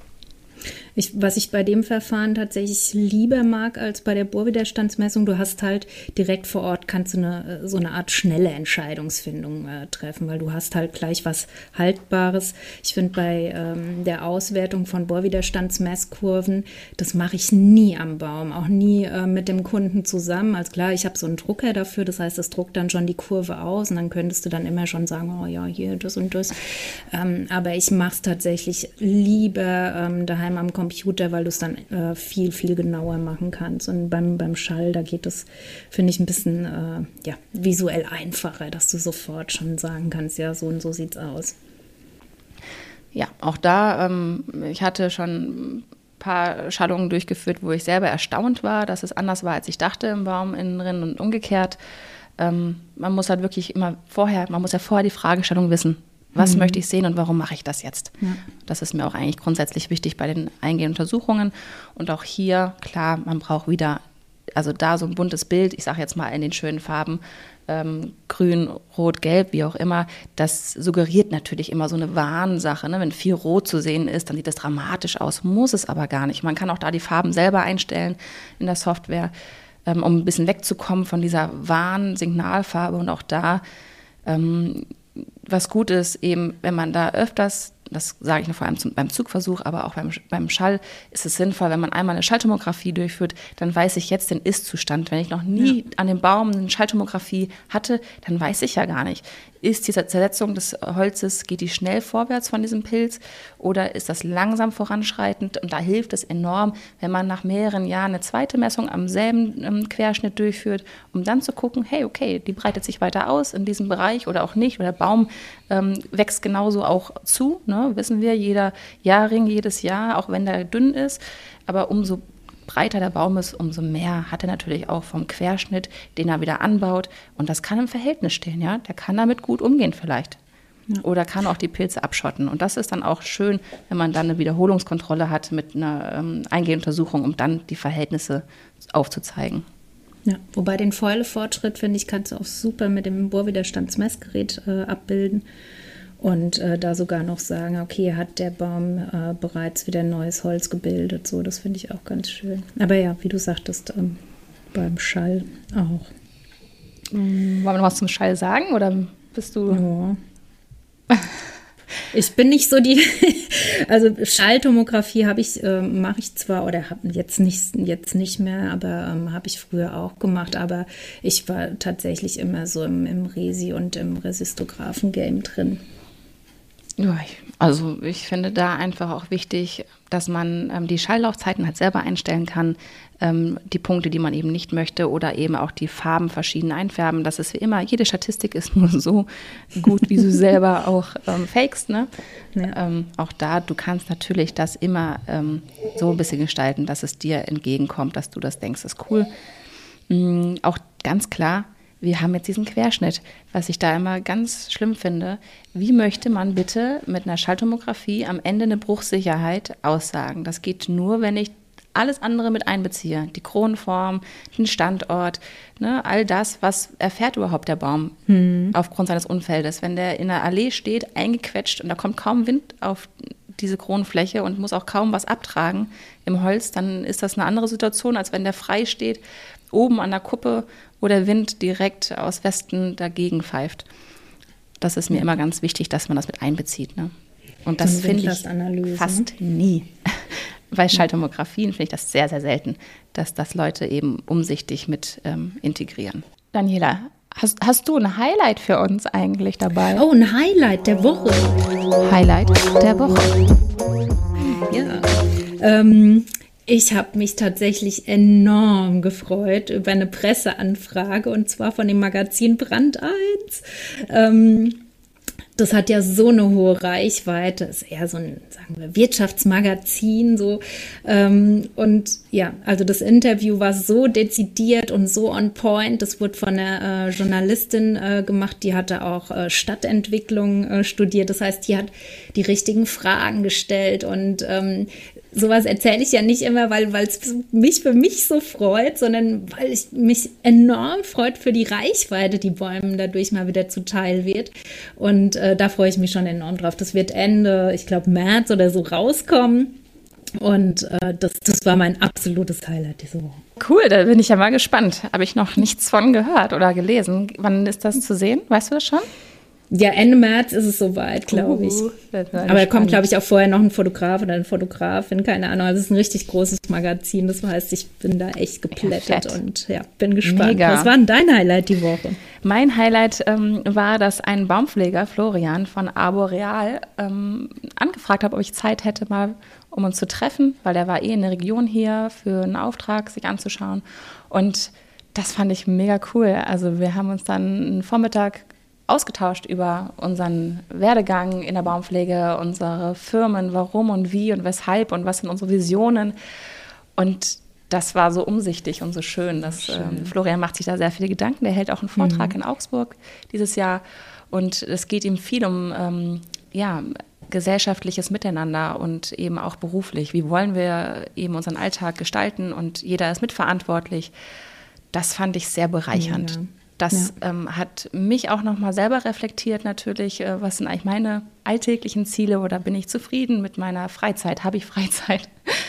Was ich bei dem Verfahren tatsächlich lieber mag als bei der Bohrwiderstandsmessung, du hast halt direkt vor Ort, kannst du so eine Art schnelle Entscheidungsfindung treffen, weil du hast halt gleich was Haltbares. Ich finde bei der Auswertung von Bohrwiderstandsmesskurven, das mache ich nie am Baum, auch nie mit dem Kunden zusammen. Also klar, ich habe so einen Drucker dafür, das heißt, das druckt dann schon die Kurve aus, und dann könntest du dann immer schon sagen, oh ja, hier das und das. Aber ich mache es tatsächlich lieber daheim am Computer, weil du es dann viel, viel genauer machen kannst. Und beim Schall, da geht es, finde ich, ein bisschen visuell einfacher, dass du sofort schon sagen kannst, ja, so und so sieht's aus. Ja, auch da, ich hatte schon ein paar Schallungen durchgeführt, wo ich selber erstaunt war, dass es anders war, als ich dachte im Baum innen drin und umgekehrt. Man muss halt wirklich immer vorher die Fragestellung wissen. Was möchte ich sehen und warum mache ich das jetzt? Ja. Das ist mir auch eigentlich grundsätzlich wichtig bei den eingehenden Untersuchungen. Und auch hier, klar, man braucht wieder, also da so ein buntes Bild, ich sage jetzt mal in den schönen Farben, grün, rot, gelb, wie auch immer, das suggeriert natürlich immer so eine Warnsache. Ne? Wenn viel rot zu sehen ist, dann sieht das dramatisch aus, muss es aber gar nicht. Man kann auch da die Farben selber einstellen in der Software, um ein bisschen wegzukommen von dieser Warnsignalfarbe. Und auch da was gut ist, eben, wenn man da öfters das sage ich nur vor allem beim Zugversuch, aber auch beim Schall, ist es sinnvoll, wenn man einmal eine Schalltomographie durchführt, dann weiß ich jetzt den Ist-Zustand. Wenn ich noch nie an dem Baum eine Schalltomographie hatte, dann weiß ich ja gar nicht, ist diese Zersetzung des Holzes, geht die schnell vorwärts von diesem Pilz oder ist das langsam voranschreitend? Und da hilft es enorm, wenn man nach mehreren Jahren eine zweite Messung am selben Querschnitt durchführt, um dann zu gucken, hey, okay, die breitet sich weiter aus in diesem Bereich oder auch nicht. Oder der Baum wächst genauso auch zu, ne? Wissen wir, jeder Jahrring, jedes Jahr, auch wenn der dünn ist. Aber umso breiter der Baum ist, umso mehr hat er natürlich auch vom Querschnitt, den er wieder anbaut. Und das kann im Verhältnis stehen, ja. Der kann damit gut umgehen vielleicht. Ja. Oder kann auch die Pilze abschotten. Und das ist dann auch schön, wenn man dann eine Wiederholungskontrolle hat mit einer eingehenden Untersuchung, um dann die Verhältnisse aufzuzeigen. Ja, wobei den Fäulefortschritt, finde ich, kannst du auch super mit dem Bohrwiderstandsmessgerät abbilden. Und da sogar noch sagen, okay, hat der Baum bereits wieder neues Holz gebildet. So, das finde ich auch ganz schön. Aber ja, wie du sagtest, beim Schall auch. Wollen wir noch was zum Schall sagen oder bist du... Ja. Ich bin nicht so die, also Schalltomographie mache ich zwar oder habe jetzt nicht mehr, aber habe ich früher auch gemacht, aber ich war tatsächlich immer so im Resi und im Resistographen-Game drin. Ja, also ich finde da einfach auch wichtig, dass man die Schalllaufzeiten halt selber einstellen kann, die Punkte, die man eben nicht möchte oder eben auch die Farben verschieden einfärben. Das ist wie immer, jede Statistik ist nur so gut, wie du selber auch fakest. Ne? Ja. Auch da, du kannst natürlich das immer so ein bisschen gestalten, dass es dir entgegenkommt, dass du das denkst, ist cool. Auch ganz klar, wir haben jetzt diesen Querschnitt, was ich da immer ganz schlimm finde. Wie möchte man bitte mit einer Schalltomographie am Ende eine Bruchsicherheit aussagen? Das geht nur, wenn ich alles andere mit einbeziehe. Die Kronenform, den Standort, ne, all das, was erfährt überhaupt der Baum aufgrund seines Umfeldes. Wenn der in der Allee steht, eingequetscht und da kommt kaum Wind auf diese Kronenfläche und muss auch kaum was abtragen im Holz, dann ist das eine andere Situation, als wenn der frei steht, oben an der Kuppe, wo der Wind direkt aus Westen dagegen pfeift. Das ist mir immer ganz wichtig, dass man das mit einbezieht. Ne? Und das finde ich fast nie. Bei Schalltomographien finde ich das sehr, sehr selten, dass das Leute eben umsichtig mit integrieren. Daniela, hast du ein Highlight für uns eigentlich dabei? Oh, ein Highlight der Woche. Highlight der Woche. Ja. Ich habe mich tatsächlich enorm gefreut über eine Presseanfrage und zwar von dem Magazin Brand 1. Das hat ja so eine hohe Reichweite, ist eher so ein, sagen wir, Wirtschaftsmagazin so. Und ja, also das Interview war so dezidiert und so on point. Das wurde von einer Journalistin gemacht, die hatte auch Stadtentwicklung studiert. Das heißt, die hat die richtigen Fragen gestellt und sowas erzähle ich ja nicht immer, weil es mich für mich so freut, sondern weil ich mich enorm freut für die Reichweite, die Bäumen dadurch mal wieder zuteil wird. Und da freue ich mich schon enorm drauf. Das wird Ende, ich glaube März oder so rauskommen. Und das war mein absolutes Highlight diese Woche. Cool, da bin ich ja mal gespannt. Habe ich noch nichts von gehört oder gelesen. Wann ist das zu sehen? Weißt du das schon? Ja, Ende März ist es soweit, glaube ich. Aber da kommt, glaube ich, auch vorher noch ein Fotograf oder eine Fotografin, keine Ahnung. Also es ist ein richtig großes Magazin. Das heißt, ich bin da echt geplättet und ja, bin gespannt. Mega. Was war denn dein Highlight die Woche? Mein Highlight war, dass ein Baumpfleger, Florian von Arboreal, angefragt hat, ob ich Zeit hätte, mal um uns zu treffen, weil der war in der Region hier für einen Auftrag, sich anzuschauen. Und das fand ich mega cool. Also wir haben uns dann einen Vormittag ausgetauscht über unseren Werdegang in der Baumpflege, unsere Firmen, warum und wie und weshalb und was sind unsere Visionen. Und das war so umsichtig und so schön. Florian macht sich da sehr viele Gedanken. Der hält auch einen Vortrag in Augsburg dieses Jahr. Und es geht ihm viel um gesellschaftliches Miteinander und eben auch beruflich. Wie wollen wir eben unseren Alltag gestalten und jeder ist mitverantwortlich. Das fand ich sehr bereichernd. Ja. Das hat mich auch nochmal selber reflektiert natürlich, was sind eigentlich meine alltäglichen Ziele oder bin ich zufrieden mit meiner Freizeit, habe ich Freizeit?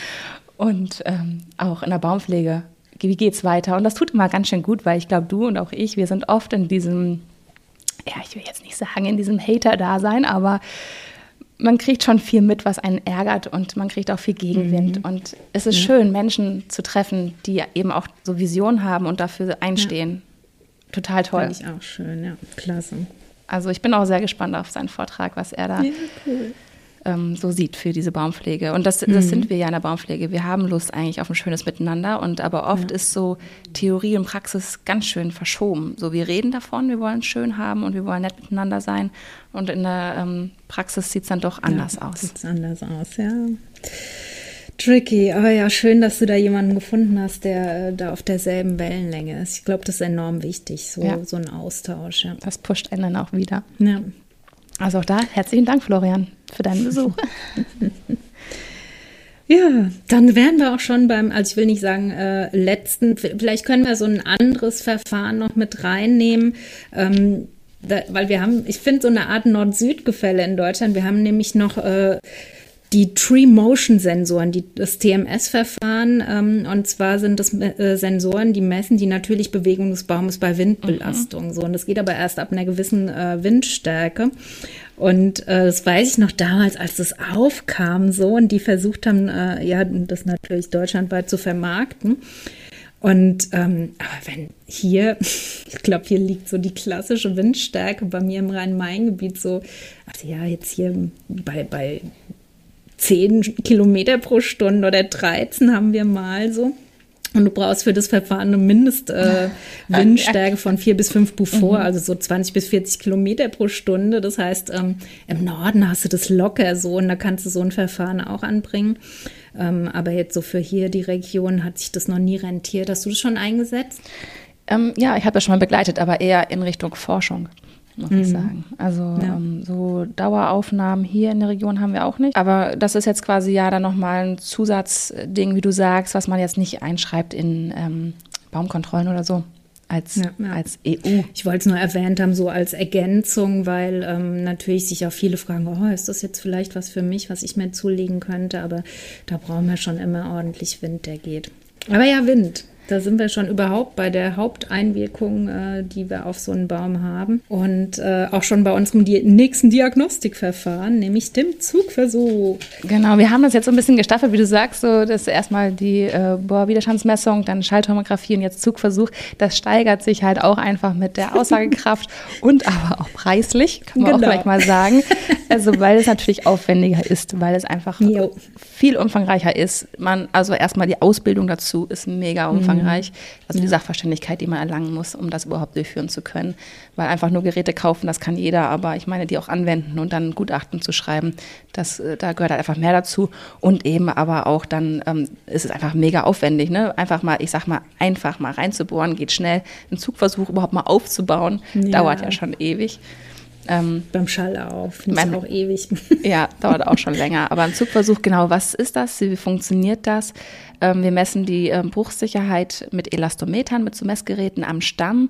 Und auch in der Baumpflege, wie geht's weiter? Und das tut immer ganz schön gut, weil ich glaube, du und auch ich, wir sind oft in diesem, ja, ich will jetzt nicht sagen, in diesem Hater-Dasein, aber man kriegt schon viel mit, was einen ärgert und man kriegt auch viel Gegenwind. Und es ist schön, Menschen zu treffen, die eben auch so Visionen haben und dafür einstehen. Total toll. Finde ich auch schön, ja, klasse. Also ich bin auch sehr gespannt auf seinen Vortrag, was er da so sieht für diese Baumpflege. Und das sind wir ja in der Baumpflege. Wir haben Lust eigentlich auf ein schönes Miteinander. Aber oft ist so Theorie und Praxis ganz schön verschoben. So, wir reden davon, wir wollen es schön haben und wir wollen nett miteinander sein. Und in der Praxis sieht es dann doch anders aus. Sieht anders aus, ja. Tricky, aber ja, schön, dass du da jemanden gefunden hast, der da auf derselben Wellenlänge ist. Ich glaube, das ist enorm wichtig, so ein Austausch. Ja. Das pusht einen dann auch wieder. Ja. Also auch da herzlichen Dank, Florian, für deinen Besuch. Ja, dann wären wir auch schon also ich will nicht sagen letzten, vielleicht können wir so ein anderes Verfahren noch mit reinnehmen, weil wir haben, ich finde, so eine Art Nord-Süd-Gefälle in Deutschland. Wir haben nämlich noch die Tree-Motion-Sensoren, das TMS-Verfahren, und zwar sind das Sensoren, die messen die natürliche Bewegung des Baumes bei Windbelastung. So, und das geht aber erst ab einer gewissen Windstärke. Und das weiß ich noch damals, als das aufkam so und die versucht haben, das natürlich deutschlandweit zu vermarkten. Und aber wenn hier, ich glaube, hier liegt so die klassische Windstärke bei mir im Rhein-Main-Gebiet so, also ja, jetzt hier bei 10 Kilometer pro Stunde oder 13 haben wir mal so. Und du brauchst für das Verfahren eine Mindestwindstärke von 4 bis 5 Beaufort, also so 20 bis 40 Kilometer pro Stunde. Das heißt, im Norden hast du das locker so und da kannst du so ein Verfahren auch anbringen. Aber jetzt so für hier die Region hat sich das noch nie rentiert. Hast du das schon eingesetzt? Ja, ich habe das schon mal begleitet, aber eher in Richtung Forschung, muss ich sagen. Also so Daueraufnahmen hier in der Region haben wir auch nicht. Aber das ist jetzt quasi ja dann nochmal ein Zusatzding, wie du sagst, was man jetzt nicht einschreibt in Baumkontrollen oder so als EU. Ich wollte es nur erwähnt haben, so als Ergänzung, weil natürlich sich auch viele fragen, ist das jetzt vielleicht was für mich, was ich mir zulegen könnte? Aber da brauchen wir schon immer ordentlich Wind, der geht. Aber ja, Wind. Da sind wir schon überhaupt bei der Haupteinwirkung, die wir auf so einen Baum haben. Und auch schon bei unserem nächsten Diagnostikverfahren, nämlich dem Zugversuch. Genau, wir haben das jetzt so ein bisschen gestaffelt, wie du sagst. So, das ist erstmal die Bohrwiderstandsmessung, dann Schalltomographie und jetzt Zugversuch. Das steigert sich halt auch einfach mit der Aussagekraft und aber auch preislich, kann man auch gleich mal sagen. Also weil es natürlich aufwendiger ist, weil es einfach viel umfangreicher ist. Also erstmal die Ausbildung dazu ist mega umfangreich. Also die Sachverständigkeit, die man erlangen muss, um das überhaupt durchführen zu können. Weil einfach nur Geräte kaufen, das kann jeder, aber ich meine, die auch anwenden und dann Gutachten zu schreiben, da gehört halt einfach mehr dazu. Und eben aber auch dann ist es einfach mega aufwendig, ne? Einfach mal reinzubohren, geht schnell. Ein Zugversuch überhaupt mal aufzubauen, dauert ja schon ewig. Beim Schall auf, ist auch ewig. Ja, dauert auch schon länger. Aber ein Zugversuch, genau, was ist das? Wie funktioniert das? Wir messen die Bruchsicherheit mit Elastometern, mit so Messgeräten am Stamm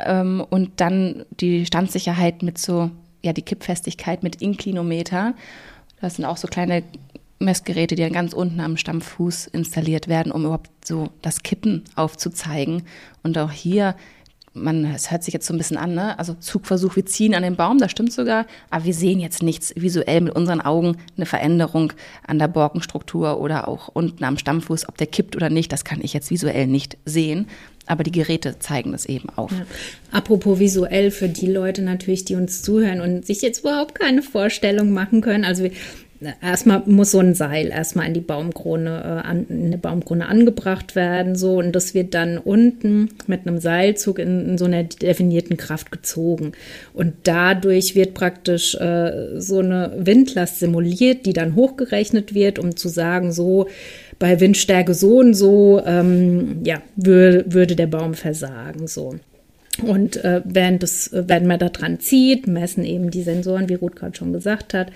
und dann die Standsicherheit mit die Kippfestigkeit mit Inklinometer. Das sind auch so kleine Messgeräte, die dann ganz unten am Stammfuß installiert werden, um überhaupt so das Kippen aufzuzeigen. Und auch hier, es hört sich jetzt so ein bisschen an, ne? Also Zugversuch, wir ziehen an den Baum, das stimmt sogar, aber wir sehen jetzt nichts visuell mit unseren Augen, eine Veränderung an der Borkenstruktur oder auch unten am Stammfuß, ob der kippt oder nicht, das kann ich jetzt visuell nicht sehen, aber die Geräte zeigen das eben auf. Ja. Apropos visuell, für die Leute natürlich, die uns zuhören und sich jetzt überhaupt keine Vorstellung machen können, also erstmal muss so ein Seil erstmal in die Baumkrone, in eine Baumkrone angebracht werden, so, und das wird dann unten mit einem Seilzug in so einer definierten Kraft gezogen. Und dadurch wird praktisch so eine Windlast simuliert, die dann hochgerechnet wird, um zu sagen, so bei Windstärke so und so, würde der Baum versagen, so. Und während man da dran zieht, messen eben die Sensoren, wie Ruth gerade schon gesagt hat,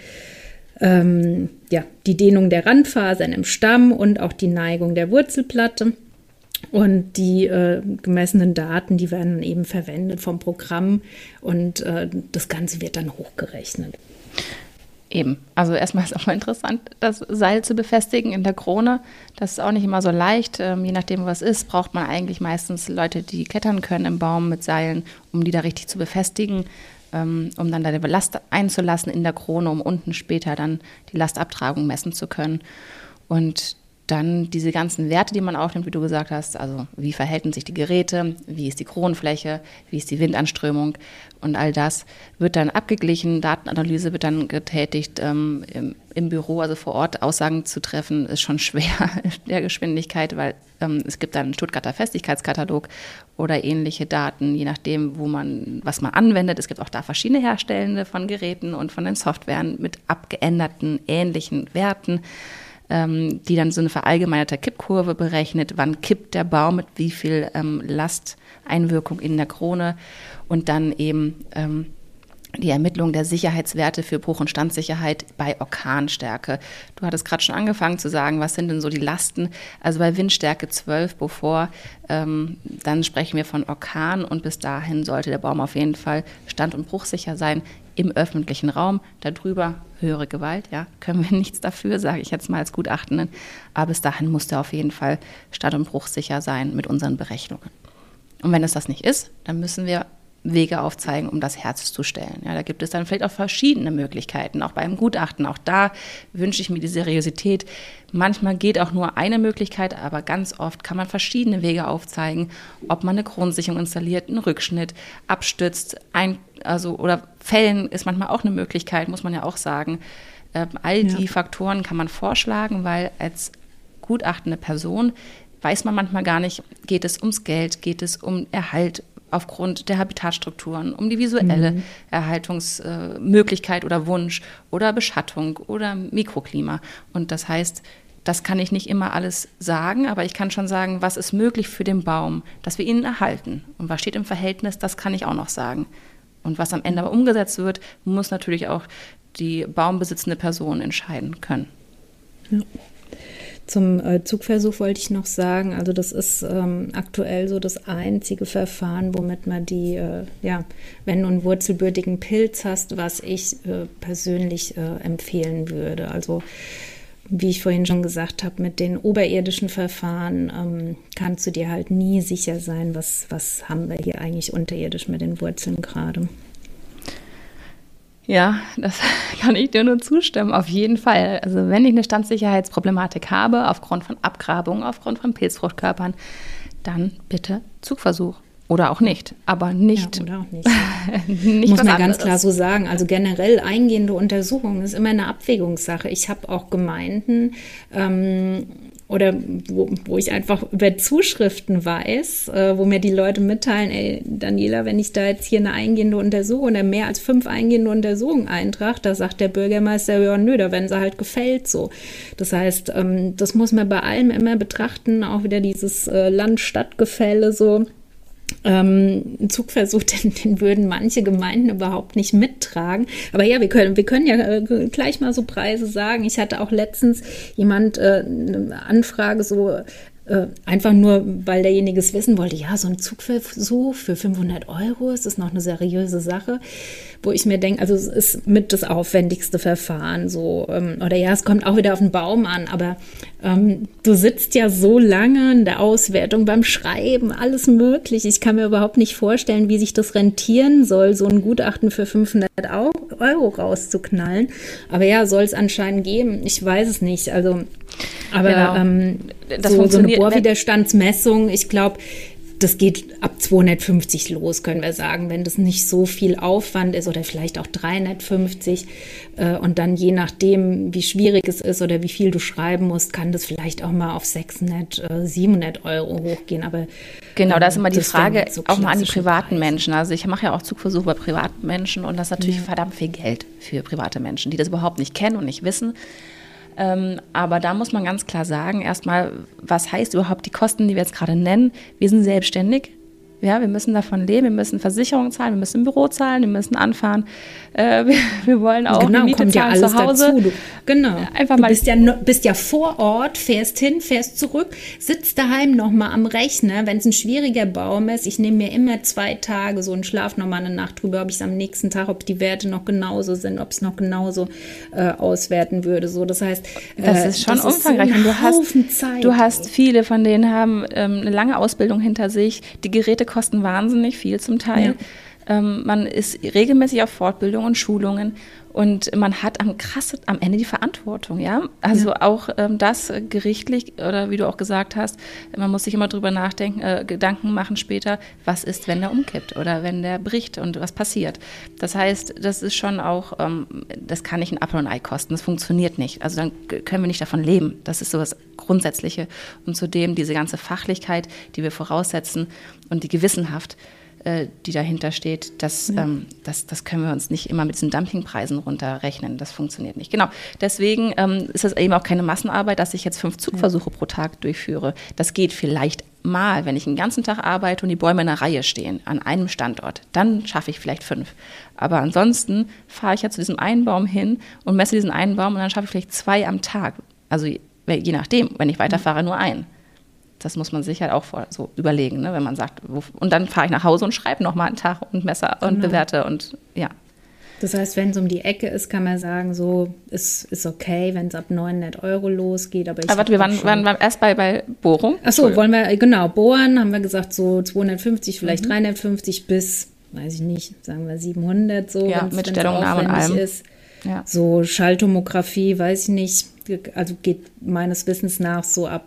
die Dehnung der Randfasern im Stamm und auch die Neigung der Wurzelplatte. Und die gemessenen Daten, die werden dann eben verwendet vom Programm und das Ganze wird dann hochgerechnet. Eben, also erstmal ist auch mal interessant, das Seil zu befestigen in der Krone. Das ist auch nicht immer so leicht. Je nachdem, was ist, braucht man eigentlich meistens Leute, die klettern können im Baum mit Seilen, um die da richtig zu befestigen. um dann deine Last einzulassen in der Krone, um unten später dann die Lastabtragung messen zu können. Und dann diese ganzen Werte, die man aufnimmt, wie du gesagt hast, also wie verhalten sich die Geräte, wie ist die Kronenfläche, wie ist die Windanströmung und all das wird dann abgeglichen, Datenanalyse wird dann getätigt im Büro, also vor Ort Aussagen zu treffen, ist schon schwer in der Geschwindigkeit, weil es gibt dann einen Stuttgarter Festigkeitskatalog oder ähnliche Daten, je nachdem, was man anwendet. Es gibt auch da verschiedene Herstellende von Geräten und von den Softwaren mit abgeänderten, ähnlichen Werten, die dann so eine verallgemeinerte Kippkurve berechnet, wann kippt der Baum mit wie viel Lasteinwirkung in der Krone und dann eben die Ermittlung der Sicherheitswerte für Bruch- und Standsicherheit bei Orkanstärke. Du hattest gerade schon angefangen zu sagen, was sind denn so die Lasten? Also bei Windstärke 12 Beaufort, dann sprechen wir von Orkan und bis dahin sollte der Baum auf jeden Fall stand- und bruchsicher sein im öffentlichen Raum. Darüber höhere Gewalt, ja, können wir nichts dafür, sage ich jetzt mal als Gutachtenden. Aber bis dahin muss der auf jeden Fall stand- und bruchsicher sein mit unseren Berechnungen. Und wenn es das nicht ist, dann müssen wir Wege aufzeigen, um das herzustellen. Ja, da gibt es dann vielleicht auch verschiedene Möglichkeiten, auch beim Gutachten. Auch da wünsche ich mir die Seriosität. Manchmal geht auch nur eine Möglichkeit, aber ganz oft kann man verschiedene Wege aufzeigen, ob man eine Kronensicherung installiert, einen Rückschnitt, abstützt, oder Fällen ist manchmal auch eine Möglichkeit, muss man ja auch sagen. All die Faktoren kann man vorschlagen, weil als gutachtende Person weiß man manchmal gar nicht, geht es ums Geld, geht es um Erhalt aufgrund der Habitatstrukturen, um die visuelle Erhaltungsmöglichkeit oder Wunsch oder Beschattung oder Mikroklima. Und das heißt, das kann ich nicht immer alles sagen, aber ich kann schon sagen, was ist möglich für den Baum, dass wir ihn erhalten. Und was steht im Verhältnis, das kann ich auch noch sagen. Und was am Ende aber umgesetzt wird, muss natürlich auch die baumbesitzende Person entscheiden können. Ja. Zum Zugversuch wollte ich noch sagen, also das ist aktuell so das einzige Verfahren, womit man wenn du einen wurzelbürtigen Pilz hast, was ich persönlich empfehlen würde. Also wie ich vorhin schon gesagt habe, mit den oberirdischen Verfahren kannst du dir halt nie sicher sein, was haben wir hier eigentlich unterirdisch mit den Wurzeln gerade. Ja, das kann ich dir nur zustimmen, auf jeden Fall. Also wenn ich eine Standsicherheitsproblematik habe, aufgrund von Abgrabungen, aufgrund von Pilzfruchtkörpern, dann bitte Zugversuch. Oder auch nicht, aber nicht. Ja, oder auch nicht. nicht muss man ganz klar so sagen. Also generell eingehende Untersuchungen ist immer eine Abwägungssache. Ich habe auch Gemeinden, oder wo ich einfach über Zuschriften weiß, wo mir die Leute mitteilen, ey, Daniela, wenn ich da jetzt hier eine eingehende Untersuchung oder mehr als 5 eingehende Untersuchungen eintrage, da sagt der Bürgermeister, ja nö, da werden sie halt gefällt so. Das heißt, das muss man bei allem immer betrachten, auch wieder dieses Land-Stadt-Gefälle so. Einen Zugversuch, den würden manche Gemeinden überhaupt nicht mittragen. Aber ja, wir können ja gleich mal so Preise sagen. Ich hatte auch letztens eine Anfrage so, einfach nur, weil derjenige es wissen wollte, ja, so ein Zugversuch für 500 € ist das noch eine seriöse Sache, wo ich mir denke, also es ist mit das aufwendigste Verfahren so, oder ja, es kommt auch wieder auf den Baum an, aber du sitzt ja so lange in der Auswertung beim Schreiben, alles möglich. Ich kann mir überhaupt nicht vorstellen, wie sich das rentieren soll, so ein Gutachten für 500 € rauszuknallen. Aber ja, soll es anscheinend geben. Ich weiß es nicht. Also, aber genau. So eine Bohrwiderstandsmessung, ich glaube, das geht ab 250 los, können wir sagen, wenn das nicht so viel Aufwand ist oder vielleicht auch 350 und dann je nachdem, wie schwierig es ist oder wie viel du schreiben musst, kann das vielleicht auch mal auf 600, 700 € hochgehen. Aber genau, da ist immer die Frage so auch mal an die privaten Menschen. Also ich mache ja auch Zugversuche bei privaten Menschen und das ist natürlich verdammt viel Geld für private Menschen, die das überhaupt nicht kennen und nicht wissen. Aber da muss man ganz klar sagen, erstmal, was heißt überhaupt die Kosten, die wir jetzt gerade nennen? Wir sind selbstständig. Ja, wir müssen davon leben, wir müssen Versicherungen zahlen, wir müssen ein Büro zahlen, wir müssen anfahren. Wir wollen auch eine Miete kommt zahlen ja alles zu Hause. Du bist ja vor Ort, fährst hin, fährst zurück, sitzt daheim nochmal am Rechner. Wenn es ein schwieriger Baum ist, ich nehme mir immer 2 Tage so und schlafe nochmal eine Nacht drüber, ob ich es am nächsten Tag, ob die Werte noch genauso sind, ob ich es noch genauso auswerten würde. So, das heißt, das ist schon umfangreich. Du hast viele von denen haben eine lange Ausbildung hinter sich. Die Geräte kosten wahnsinnig viel zum Teil. Man ist regelmäßig auf Fortbildung und Schulungen und man hat am Ende die Verantwortung, ja. Also auch das gerichtlich oder wie du auch gesagt hast, man muss sich immer drüber Gedanken machen später, was ist, wenn der umkippt oder wenn der bricht und was passiert. Das heißt, das ist schon auch, das kann nicht ein Apfel und ein Ei kosten, das funktioniert nicht. Also dann können wir nicht davon leben. Das ist so das Grundsätzliche. Und zudem diese ganze Fachlichkeit, die wir voraussetzen und die Gewissenhaft, die dahinter steht, das können wir uns nicht immer mit diesen Dumpingpreisen runterrechnen. Das funktioniert nicht. Genau, deswegen ist es eben auch keine Massenarbeit, dass ich jetzt 5 Zugversuche pro Tag durchführe. Das geht vielleicht mal, wenn ich den ganzen Tag arbeite und die Bäume in einer Reihe stehen, an einem Standort. Dann schaffe ich vielleicht 5. Aber ansonsten fahre ich ja zu diesem einen Baum hin und messe diesen einen Baum und dann schaffe ich vielleicht 2 am Tag. Also je nachdem, wenn ich weiterfahre, nur einen. Das muss man sich halt auch so überlegen, ne? Wenn man sagt, und dann fahre ich nach Hause und schreibe nochmal einen Tag und messe und bewerte und ja. Das heißt, wenn es um die Ecke ist, kann man sagen, so ist okay, wenn es ab 900 € losgeht. Aber warte, wir waren erst bei Bohrung. Achso, wollen wir, genau, bohren, haben wir gesagt, so 250, vielleicht 350 bis, weiß ich nicht, sagen wir 700, so, ja, mit Stellungnahme und allem. Ist. Ja. So Schalltomographie, weiß ich nicht, also geht meines Wissens nach so ab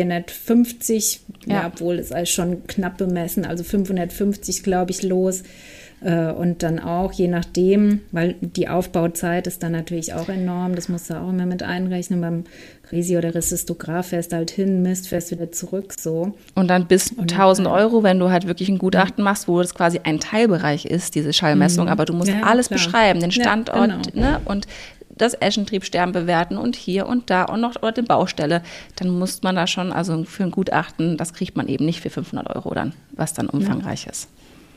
450, obwohl es als schon knapp bemessen, also 550, glaube ich, los. Und dann auch, je nachdem, weil die Aufbauzeit ist dann natürlich auch enorm, das musst du auch immer mit einrechnen. Beim Resi oder Resistograph fährst halt hin, misst, fährst wieder zurück, so. Und dann bis 1.000 €, wenn du halt wirklich ein Gutachten machst, wo das quasi ein Teilbereich ist, diese Schallmessung, aber du musst alles beschreiben, den Standort, ne, und das Eschentriebsterben bewerten und hier und da und noch oder die Baustelle, dann muss man da schon, also für ein Gutachten, das kriegt man eben nicht für 500 € dann, was dann umfangreich ist.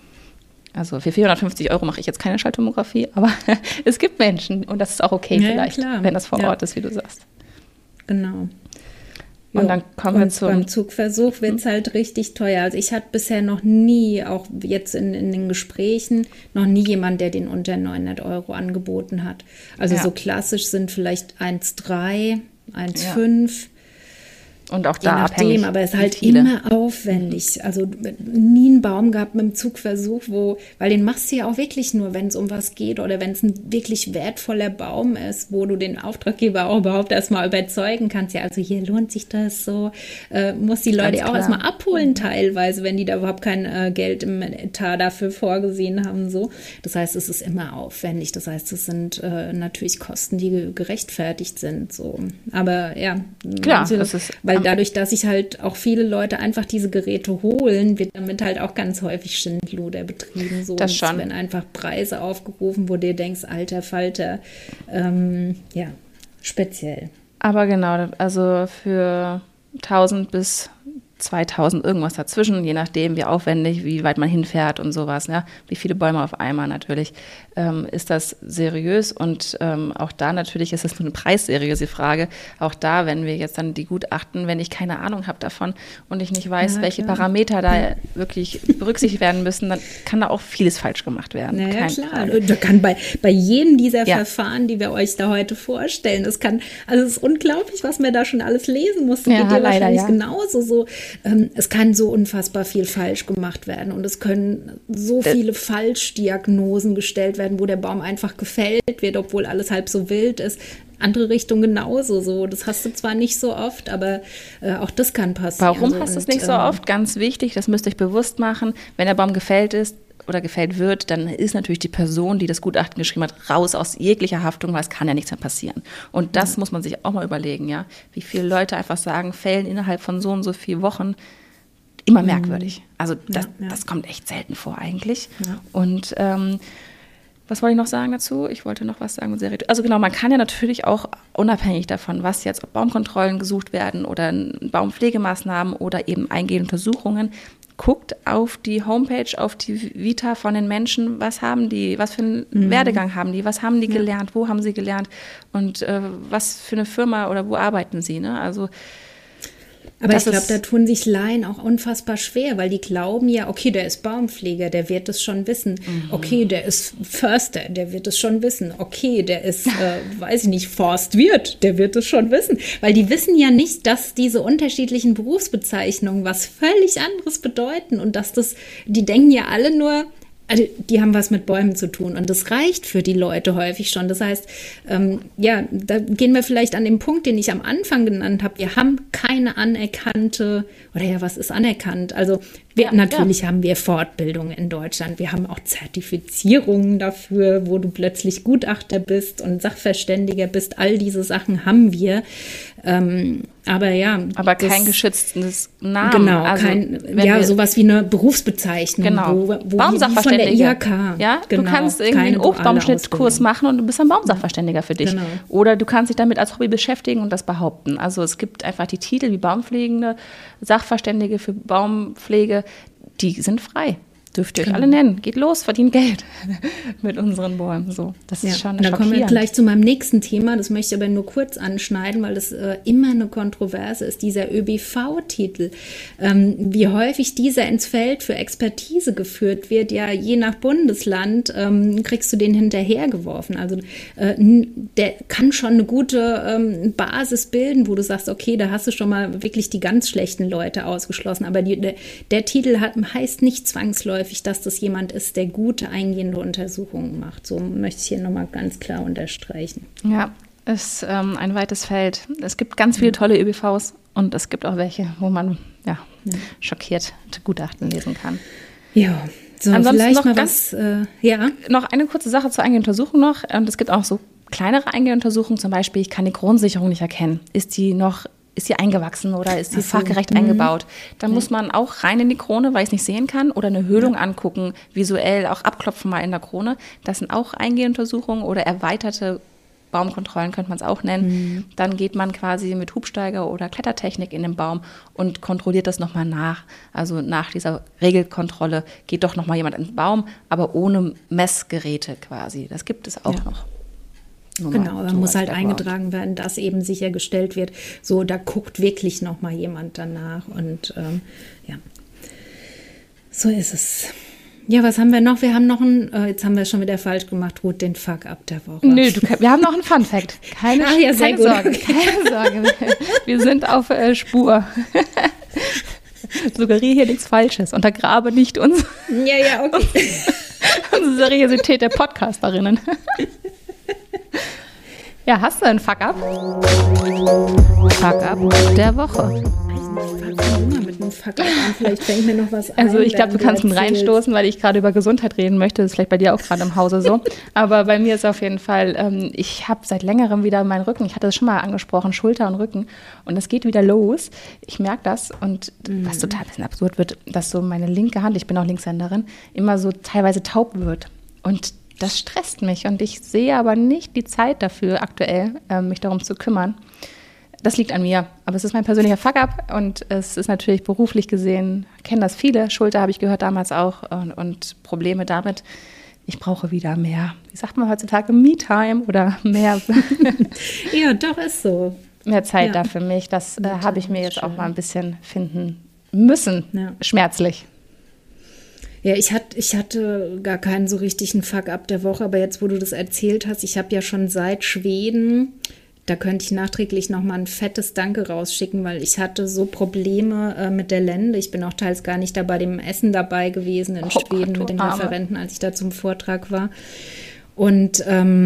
Also für 450 € mache ich jetzt keine Schalltomographie, aber es gibt Menschen und das ist auch okay vielleicht, wenn das vor Ort ist, wie du sagst. Genau. Und dann kommen wir beim Zugversuch wird es halt richtig teuer. Also ich hatte bisher noch nie, auch jetzt in den Gesprächen, noch nie jemand, der den unter 900 € angeboten hat. Also so klassisch sind vielleicht 1,3, 1,5. Und auch da je nachdem, abhängig, aber es ist halt immer aufwendig. Also nie einen Baum gehabt mit dem Zugversuch, weil den machst du ja auch wirklich nur, wenn es um was geht oder wenn es ein wirklich wertvoller Baum ist, wo du den Auftraggeber auch überhaupt erstmal überzeugen kannst. Ja, also hier lohnt sich das so, muss die Leute auch erstmal abholen teilweise, wenn die da überhaupt kein Geld im Etat dafür vorgesehen haben. So. Das heißt, es ist immer aufwendig. Das heißt, es sind natürlich Kosten, die gerechtfertigt sind. So. Aber ja, klar, das ist, weil dadurch, dass sich halt auch viele Leute einfach diese Geräte holen, wird damit halt auch ganz häufig Schindluder betrieben. So. Das schon. Es werden einfach Preise aufgerufen, wo du denkst, alter Falter, speziell. Aber genau, also für 1.000 bis 2.000 irgendwas dazwischen, je nachdem, wie aufwendig, wie weit man hinfährt und sowas, ja, wie viele Bäume auf einmal natürlich, ist das seriös und auch da natürlich ist es nur eine preisseriöse Frage. Auch da, wenn wir jetzt dann die Gutachten, wenn ich keine Ahnung habe davon und ich nicht weiß, welche Parameter da wirklich berücksichtigt werden müssen, dann kann da auch vieles falsch gemacht werden. Ja, klar. Da kann bei jedem dieser Verfahren, die wir euch da heute vorstellen, es ist unglaublich, was man da schon alles lesen muss. Das geht dir wahrscheinlich genauso so. Es kann so unfassbar viel falsch gemacht werden und es können so viele Falschdiagnosen gestellt werden, wo der Baum einfach gefällt wird, obwohl alles halb so wild ist. Andere Richtung genauso. So. Das hast du zwar nicht so oft, aber auch das kann passieren. Warum hast du es nicht so oft? Ganz wichtig, das müsst ihr euch bewusst machen. Wenn der Baum gefällt ist oder gefällt wird, dann ist natürlich die Person, die das Gutachten geschrieben hat, raus aus jeglicher Haftung, weil es kann ja nichts mehr passieren. Und das muss man sich auch mal überlegen, ja, wie viele Leute einfach sagen, fällen innerhalb von so und so vielen Wochen, immer merkwürdig. Also das kommt echt selten vor eigentlich. Ja. Und was wollte ich noch sagen dazu? Ich wollte noch was sagen. Also genau, man kann ja natürlich auch unabhängig davon, was jetzt, ob Baumkontrollen gesucht werden oder Baumpflegemaßnahmen oder eben eingehende Untersuchungen, guckt auf die Homepage, auf die Vita von den Menschen, was haben die, was für einen Werdegang haben die, was haben die gelernt, wo haben sie gelernt und was für eine Firma oder wo arbeiten sie, ne? Also aber ich glaube, da tun sich Laien auch unfassbar schwer, weil die glauben ja, okay, der ist Baumpfleger, der wird es schon wissen. Okay, der ist Förster, der wird es schon wissen. Okay, der ist, weiß ich nicht, Forstwirt, der wird es schon wissen. Weil die wissen ja nicht, dass diese unterschiedlichen Berufsbezeichnungen was völlig anderes bedeuten und dass die denken ja alle nur, also die haben was mit Bäumen zu tun und das reicht für die Leute häufig schon. Das heißt, da gehen wir vielleicht an den Punkt, den ich am Anfang genannt habe. Wir haben keine anerkannte, oder ja, was ist anerkannt? Also natürlich haben wir Fortbildungen in Deutschland. Wir haben auch Zertifizierungen dafür, wo du plötzlich Gutachter bist und Sachverständiger bist. All diese Sachen haben wir. Aber kein geschütztes Namen. Genau, also, sowas wie eine Berufsbezeichnung. Genau. Wo Baumsachverständiger. Von der IHK. Ja, genau, du kannst irgendwie einen Obstbaumschnittskurs machen und du bist ein Baumsachverständiger für dich. Genau. Oder du kannst dich damit als Hobby beschäftigen und das behaupten. Also es gibt einfach die Titel wie Baumpflegende, Sachverständige für Baumpflege, die sind frei. Dürft ihr euch alle nennen. Geht los, verdient Geld mit unseren Bäumen. So, das ist schon schockierend. Dann kommen wir gleich zu meinem nächsten Thema. Das möchte ich aber nur kurz anschneiden, weil das immer eine Kontroverse ist, dieser ÖBV-Titel. Wie häufig dieser ins Feld für Expertise geführt wird, ja, je nach Bundesland kriegst du den hinterhergeworfen. Also der kann schon eine gute Basis bilden, wo du sagst, okay, da hast du schon mal wirklich die ganz schlechten Leute ausgeschlossen. Aber der Titel heißt nicht zwangsläufig, dass das jemand ist, der gute eingehende Untersuchungen macht. So möchte ich hier nochmal ganz klar unterstreichen. Ja, ist ein weites Feld. Es gibt ganz viele tolle ÖBVs und es gibt auch welche, wo man schockiert Gutachten lesen kann. Ja, so ansonsten vielleicht noch mal noch eine kurze Sache zur eingehenden Untersuchung noch. Und es gibt auch so kleinere eingehende Untersuchungen, zum Beispiel, ich kann die Kronensicherung nicht erkennen. Ist die eingewachsen oder ist sie fachgerecht eingebaut? Dann muss man auch rein in die Krone, weil ich es nicht sehen kann, oder eine Höhlung angucken, visuell auch abklopfen mal in der Krone. Das sind auch eingehende Untersuchungen oder erweiterte Baumkontrollen, könnte man es auch nennen. Dann geht man quasi mit Hubsteiger oder Klettertechnik in den Baum und kontrolliert das nochmal nach. Also nach dieser Regelkontrolle geht doch nochmal jemand in den Baum, aber ohne Messgeräte quasi. Das gibt es auch noch. Genau, da muss halt eingetragen werden, dass eben sichergestellt wird, so, da guckt wirklich noch mal jemand danach und so ist es. Ja, was haben wir noch? Wir haben noch jetzt haben wir es schon wieder falsch gemacht, Ruth, den Fuck-up der Woche. Nö, wir haben noch einen Fun-Fact. Keine Sorge. Wir sind auf Spur. Suggeriere hier nichts Falsches, untergrabe nicht unsere Seriosität der Podcasterinnen. Ja, hast du einen Fuck-up? Fuck-up der Woche. Mit einem Fuck-up an. Vielleicht fängt mir noch was ein. Also ich glaube, du kannst ihn reinstoßen, weil ich gerade über Gesundheit reden möchte. Das ist vielleicht bei dir auch gerade im Hause so. Aber bei mir ist auf jeden Fall, ich habe seit längerem wieder meinen Rücken, ich hatte das schon mal angesprochen, Schulter und Rücken. Und es geht wieder los. Ich merke das. Und was total ein bisschen absurd wird, dass so meine linke Hand, ich bin auch Linkshänderin, immer so teilweise taub wird. Und das stresst mich und ich sehe aber nicht die Zeit dafür aktuell, mich darum zu kümmern. Das liegt an mir, aber es ist mein persönlicher Fuck-up und es ist natürlich beruflich gesehen, kennen das viele, Schulter habe ich gehört damals auch und Probleme damit. Ich brauche wieder mehr, wie sagt man heutzutage, Me-Time oder mehr. Ja, doch, ist so. Mehr Zeit da für mich, das habe ich mir jetzt auch mal ein bisschen finden müssen, schmerzlich. Ja, ich hatte gar keinen so richtigen Fuck-up der Woche, aber jetzt, wo du das erzählt hast, ich habe ja schon seit Schweden, da könnte ich nachträglich nochmal ein fettes Danke rausschicken, weil ich hatte so Probleme mit der Lende. Ich bin auch teils gar nicht da bei dem Essen dabei gewesen in Schweden mit den Referenten, als ich da zum Vortrag war. Und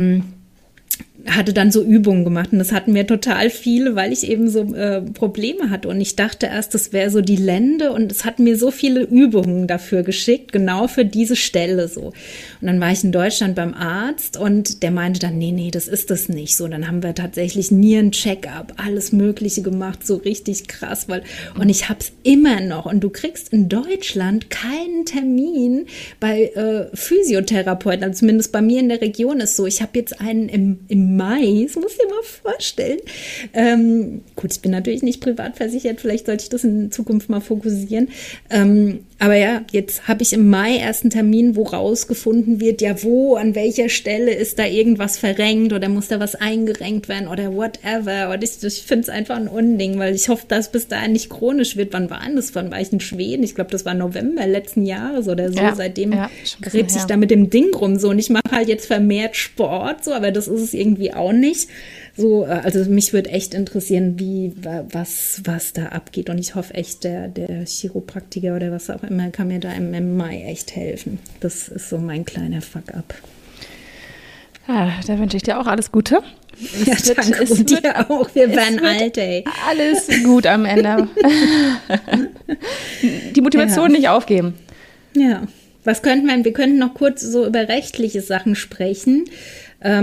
hatte dann so Übungen gemacht und das hatten mir total viele, weil ich eben so Probleme hatte und ich dachte erst, das wäre so die Lende und es hat mir so viele Übungen dafür geschickt, genau für diese Stelle so. Und dann war ich in Deutschland beim Arzt und der meinte dann, nee, das ist das nicht so. Dann haben wir tatsächlich Nieren-Check-up, alles Mögliche gemacht, so richtig krass, und ich hab's immer noch und du kriegst in Deutschland keinen Termin bei Physiotherapeuten, also zumindest bei mir in der Region ist so, ich habe jetzt einen im Mai, das musst du dir mal vorstellen. Gut, ich bin natürlich nicht privat versichert, vielleicht sollte ich das in Zukunft mal fokussieren. Aber ja, jetzt habe ich im Mai erst einen Termin, wo rausgefunden wird, ja wo, an welcher Stelle ist da irgendwas verrenkt oder muss da was eingerenkt werden oder whatever. Und ich finde es einfach ein Unding, weil ich hoffe, dass bis dahin nicht chronisch wird. Wann war das? Wann war ich in Schweden? Ich glaube, das war November letzten Jahres oder so. Ja, seitdem krebs ich da mit dem Ding rum so. Und ich mache halt jetzt vermehrt Sport, so, aber das ist es irgendwie irgendwie auch nicht. So, also mich würde echt interessieren, was da abgeht. Und ich hoffe echt, der Chiropraktiker oder was auch immer kann mir da im Mai echt helfen. Das ist so mein kleiner Fuck-up. Ja, da wünsche ich dir auch alles Gute. Ja, danke. Und dir auch. Wir werden alt, ey. Alles gut am Ende. Die Motivation nicht aufgeben. Ja. Was könnten wir könnten noch kurz so über rechtliche Sachen sprechen. Da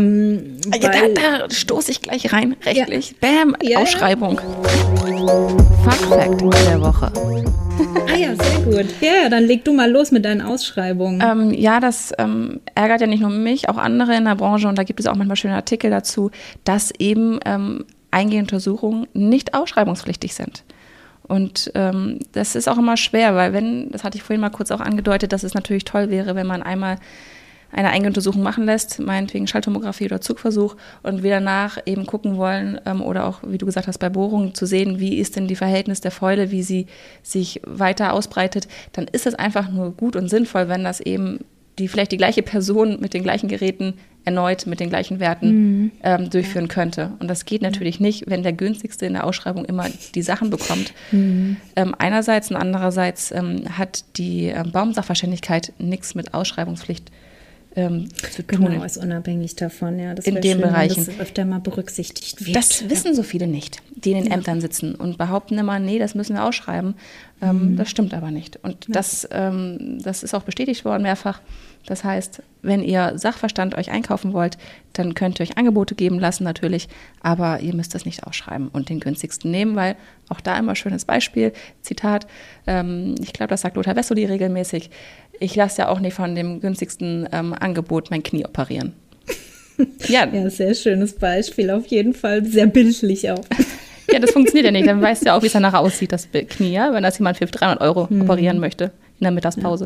stoße ich gleich rein, rechtlich. Ja. Bam, ja. Ausschreibung. Fun Fact der Woche. Ah ja, sehr gut. Ja, dann leg du mal los mit deinen Ausschreibungen. Das ärgert ja nicht nur mich, auch andere in der Branche. Und da gibt es auch manchmal schöne Artikel dazu, dass eben eingehende Untersuchungen nicht ausschreibungspflichtig sind. Und das ist auch immer schwer, weil das hatte ich vorhin mal kurz auch angedeutet, dass es natürlich toll wäre, wenn man einmal eine eingehende Untersuchung machen lässt, meinetwegen Schalltomographie oder Zugversuch, und wir danach eben gucken wollen oder auch, wie du gesagt hast, bei Bohrungen zu sehen, wie ist denn die Verhältnis der Fäule, wie sie sich weiter ausbreitet, dann ist es einfach nur gut und sinnvoll, wenn das eben vielleicht die gleiche Person mit den gleichen Geräten erneut mit den gleichen Werten durchführen könnte. Und das geht natürlich nicht, wenn der günstigste in der Ausschreibung immer die Sachen bekommt. Einerseits und andererseits hat die Baumsachverständigkeit nichts mit Ausschreibungspflicht zu tun. Genau, ist unabhängig davon, ja. Das in den Bereichen. Wenn das öfter mal berücksichtigt wird. Das wissen so viele nicht, die in den Ämtern sitzen und behaupten immer, nee, das müssen wir ausschreiben. Das stimmt aber nicht. Und das ist auch bestätigt worden mehrfach. Das heißt, wenn ihr Sachverstand euch einkaufen wollt, dann könnt ihr euch Angebote geben lassen natürlich, aber ihr müsst das nicht ausschreiben und den günstigsten nehmen, weil auch da immer schönes Beispiel, Zitat, ich glaube, das sagt Lothar Wessely regelmäßig, ich lasse ja auch nicht von dem günstigsten Angebot mein Knie operieren. Ja, sehr schönes Beispiel, auf jeden Fall, sehr bildlich auch. Ja, das funktioniert ja nicht, dann weißt du ja auch, wie es danach aussieht, das Knie, ja? Wenn das jemand für 300 € operieren möchte in der Mittagspause.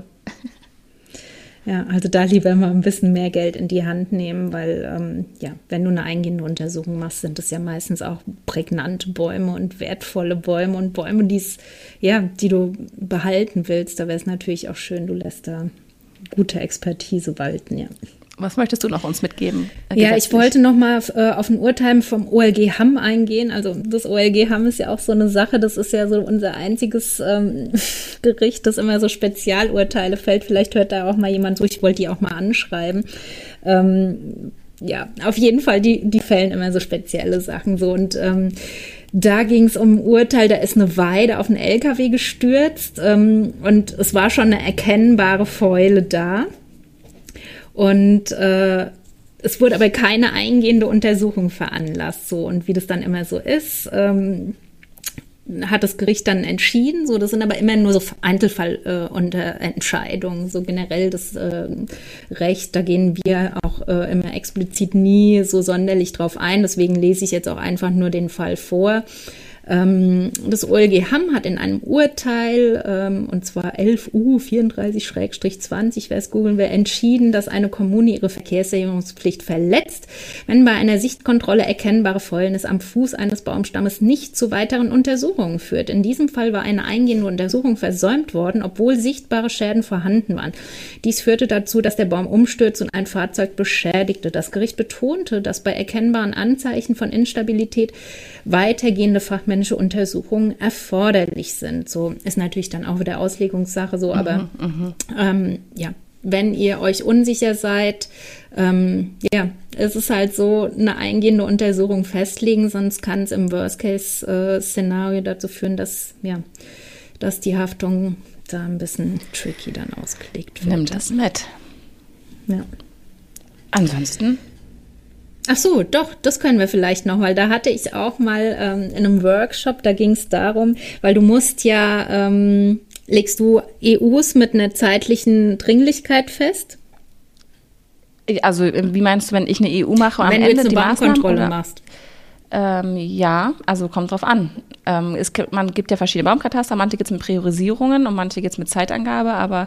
Ja, also da lieber mal ein bisschen mehr Geld in die Hand nehmen, weil wenn du eine eingehende Untersuchung machst, sind das ja meistens auch prägnante Bäume und wertvolle Bäume und Bäume, die du behalten willst. Da wäre es natürlich auch schön, du lässt da gute Expertise walten, ja. Was möchtest du noch uns mitgeben? Ja, ich wollte noch mal auf ein Urteil vom OLG Hamm eingehen. Also das OLG Hamm ist ja auch so eine Sache, das ist ja so unser einziges Gericht, das immer so Spezialurteile fällt. Vielleicht hört da auch mal jemand so, ich wollte die auch mal anschreiben. Auf jeden Fall, die fällen immer so spezielle Sachen so. Und da ging es um ein Urteil, da ist eine Weide auf einen LKW gestürzt und es war schon eine erkennbare Fäule da. Und es wurde aber keine eingehende Untersuchung veranlasst. So. Und wie das dann immer so ist, hat das Gericht dann entschieden. So, das sind aber immer nur so Einzelfallentscheidungen. So generell das Recht, da gehen wir auch immer explizit nie so sonderlich drauf ein. Deswegen lese ich jetzt auch einfach nur den Fall vor. Das OLG Hamm hat in einem Urteil, und zwar 11U 34/20, wer es googeln will, entschieden, dass eine Kommune ihre Verkehrssicherungspflicht verletzt, wenn bei einer Sichtkontrolle erkennbare Fäulnis am Fuß eines Baumstammes nicht zu weiteren Untersuchungen führt. In diesem Fall war eine eingehende Untersuchung versäumt worden, obwohl sichtbare Schäden vorhanden waren. Dies führte dazu, dass der Baum umstürzte und ein Fahrzeug beschädigte. Das Gericht betonte, dass bei erkennbaren Anzeichen von Instabilität weitergehende fachmännische Untersuchungen erforderlich sind. So ist natürlich dann auch wieder Auslegungssache so, aber wenn ihr euch unsicher seid, es ist halt so, eine eingehende Untersuchung festlegen, sonst kann es im Worst-Case-Szenario dazu führen, dass die Haftung da ein bisschen tricky dann ausgelegt wird. Nimm das mit. Ja. Ansonsten? Ach so, doch, das können wir vielleicht noch, weil da hatte ich auch mal in einem Workshop, da ging es darum, weil du musst ja, legst du EUs mit einer zeitlichen Dringlichkeit fest? Also wie meinst du, wenn ich eine EU mache und am Ende Ende die die Baumkontrolle machst? Ja, also kommt drauf an. Man gibt ja verschiedene Baumkataster, manche gibt es mit Priorisierungen und manche gibt es mit Zeitangabe, aber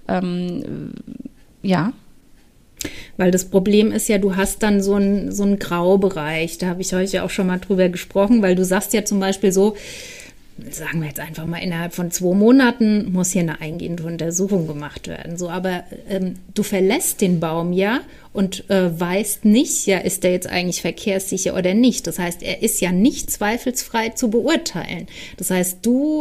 ja. Weil das Problem ist ja, du hast dann so einen Graubereich, da habe ich euch ja auch schon mal drüber gesprochen, weil du sagst ja zum Beispiel so, sagen wir jetzt einfach mal, innerhalb von 2 Monaten muss hier eine eingehende Untersuchung gemacht werden. So, aber du verlässt den Baum ja und weißt nicht, ja, ist der jetzt eigentlich verkehrssicher oder nicht. Das heißt, er ist ja nicht zweifelsfrei zu beurteilen. Das heißt, du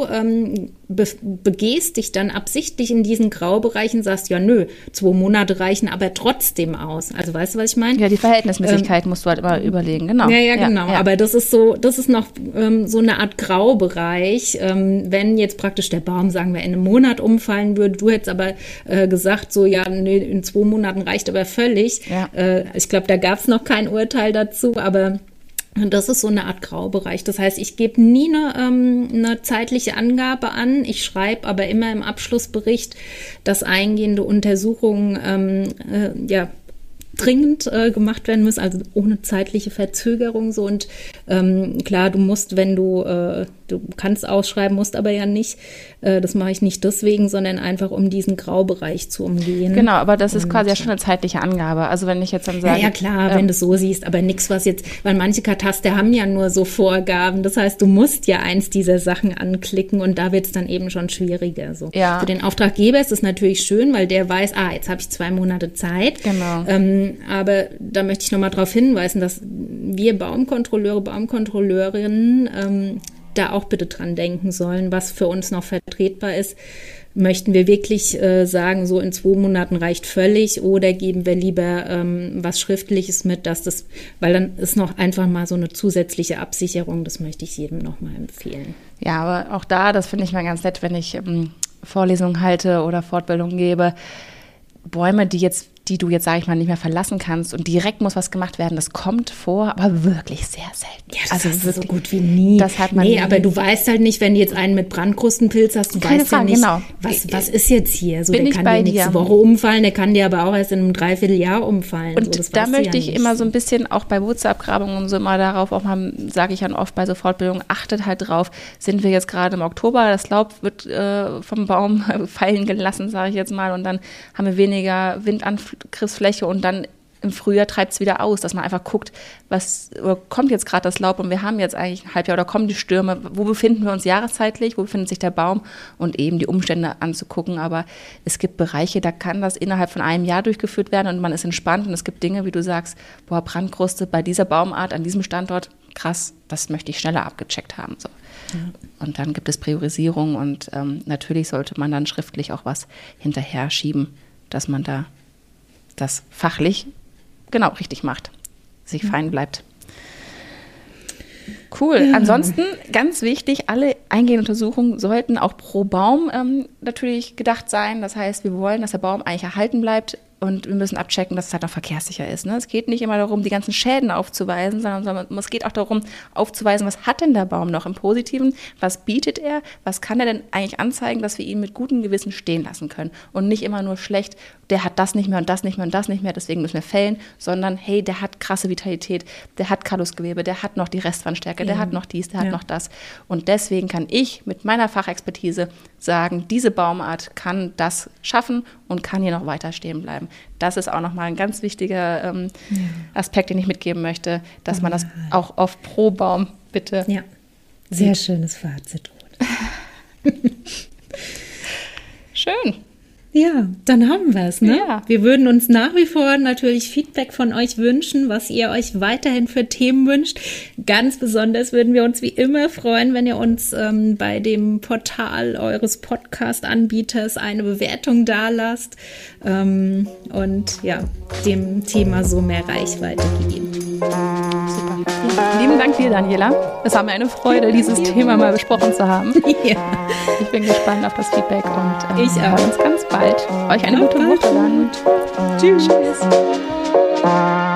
begehst dich dann absichtlich in diesen Graubereich und sagst, ja nö, 2 Monate reichen aber trotzdem aus. Also weißt du, was ich meine? Ja, die Verhältnismäßigkeit musst du halt immer überlegen, genau. Ja, genau. Ja. Aber das ist noch so eine Art Graubereich. Wenn jetzt praktisch der Baum, sagen wir, in einem Monat umfallen würde, du hättest aber gesagt, so ja, nee, in 2 Monaten reicht aber völlig. Ja. Ich glaube, da gab es noch kein Urteil dazu, aber das ist so eine Art Graubereich. Das heißt, ich gebe nie eine zeitliche Angabe an. Ich schreibe aber immer im Abschlussbericht, dass eingehende Untersuchungen dringend gemacht werden müssen, also ohne zeitliche Verzögerung so. Und klar, du musst, wenn du kannst ausschreiben, musst aber ja nicht. Das mache ich nicht deswegen, sondern einfach, um diesen Graubereich zu umgehen. Genau, aber das ist quasi ja schon eine zeitliche Angabe. Also wenn ich jetzt dann sage... Ja klar, wenn du es so siehst, aber nichts, was jetzt, weil manche Kataster haben ja nur so Vorgaben. Das heißt, du musst ja eins dieser Sachen anklicken und da wird es dann eben schon schwieriger. So. Ja. Für den Auftraggeber ist es natürlich schön, weil der weiß, jetzt habe ich 2 Monate Zeit. Genau. Aber da möchte ich nochmal darauf hinweisen, dass wir Baumkontrolleure, Baumkontrolleurinnen da auch bitte dran denken sollen, was für uns noch vertretbar ist. Möchten wir wirklich sagen, so in 2 Monaten reicht völlig, oder geben wir lieber was Schriftliches mit, weil dann ist noch einfach mal so eine zusätzliche Absicherung, das möchte ich jedem nochmal empfehlen. Ja, aber auch das finde ich mal ganz nett, wenn ich Vorlesungen halte oder Fortbildungen gebe. Bäume, die du jetzt, sage ich mal, nicht mehr verlassen kannst und direkt muss was gemacht werden, das kommt vor, aber wirklich sehr selten. Ja, das also wirklich, so gut wie nie. Das hat man nie. Aber du weißt halt nicht, wenn du jetzt einen mit Brandkrustenpilz hast, du weißt ja nicht, genau. was ist jetzt hier. So, der kann dir nächste Woche umfallen, der kann dir aber auch erst in einem Dreivierteljahr umfallen. Und so, da möchte ich immer so ein bisschen auch bei Wurzelabgrabungen und so immer darauf auch mal, sage ich dann oft bei so Fortbildungen, achtet halt drauf, sind wir jetzt gerade im Oktober, das Laub wird vom Baum fallen gelassen, sage ich jetzt mal, und dann haben wir weniger Windangriffsfläche und dann im Frühjahr treibt es wieder aus, dass man einfach guckt, kommt jetzt gerade das Laub und wir haben jetzt eigentlich ein Halbjahr oder kommen die Stürme, wo befinden wir uns jahreszeitlich, wo befindet sich der Baum und eben die Umstände anzugucken. Aber es gibt Bereiche, da kann das innerhalb von einem Jahr durchgeführt werden und man ist entspannt und es gibt Dinge, wie du sagst, Brandkruste bei dieser Baumart an diesem Standort, krass, das möchte ich schneller abgecheckt haben. So. Ja. Und dann gibt es Priorisierung und natürlich sollte man dann schriftlich auch was hinterher schieben, dass man da das fachlich genau richtig macht, sich fein bleibt. Cool. Ja. Ansonsten, ganz wichtig, alle eingehenden Untersuchungen sollten auch pro Baum natürlich gedacht sein. Das heißt, wir wollen, dass der Baum eigentlich erhalten bleibt und wir müssen abchecken, dass es halt auch verkehrssicher ist. Ne? Es geht nicht immer darum, die ganzen Schäden aufzuweisen, sondern es geht auch darum, aufzuweisen, was hat denn der Baum noch im Positiven, was bietet er, was kann er denn eigentlich anzeigen, dass wir ihn mit gutem Gewissen stehen lassen können und nicht immer nur schlecht, der hat das nicht mehr und das nicht mehr und das nicht mehr, deswegen müssen wir fällen, sondern hey, der hat krasse Vitalität, der hat Kallusgewebe, der hat noch die Restwandstärke, der hat noch dies, der hat noch das. Und deswegen kann ich mit meiner Fachexpertise sagen, diese Baumart kann das schaffen und kann hier noch weiter stehen bleiben. Das ist auch nochmal ein ganz wichtiger Aspekt, den ich mitgeben möchte, dass man das auch auf pro Baum bitte sehr schönes Fazit. Schön. Ja, dann haben wir es, ne? Ja. Wir würden uns nach wie vor natürlich Feedback von euch wünschen, was ihr euch weiterhin für Themen wünscht. Ganz besonders würden wir uns wie immer freuen, wenn ihr uns bei dem Portal eures Podcast-Anbieters eine Bewertung dalasst und ja, dem Thema so mehr Reichweite geben. Super. Lieben Dank dir, Daniela. Es war mir eine Freude, dieses Thema mal besprochen zu haben. Ja. Ich bin gespannt auf das Feedback und ich hören uns ganz bald. Euch eine gute Woche dann. Tschüss.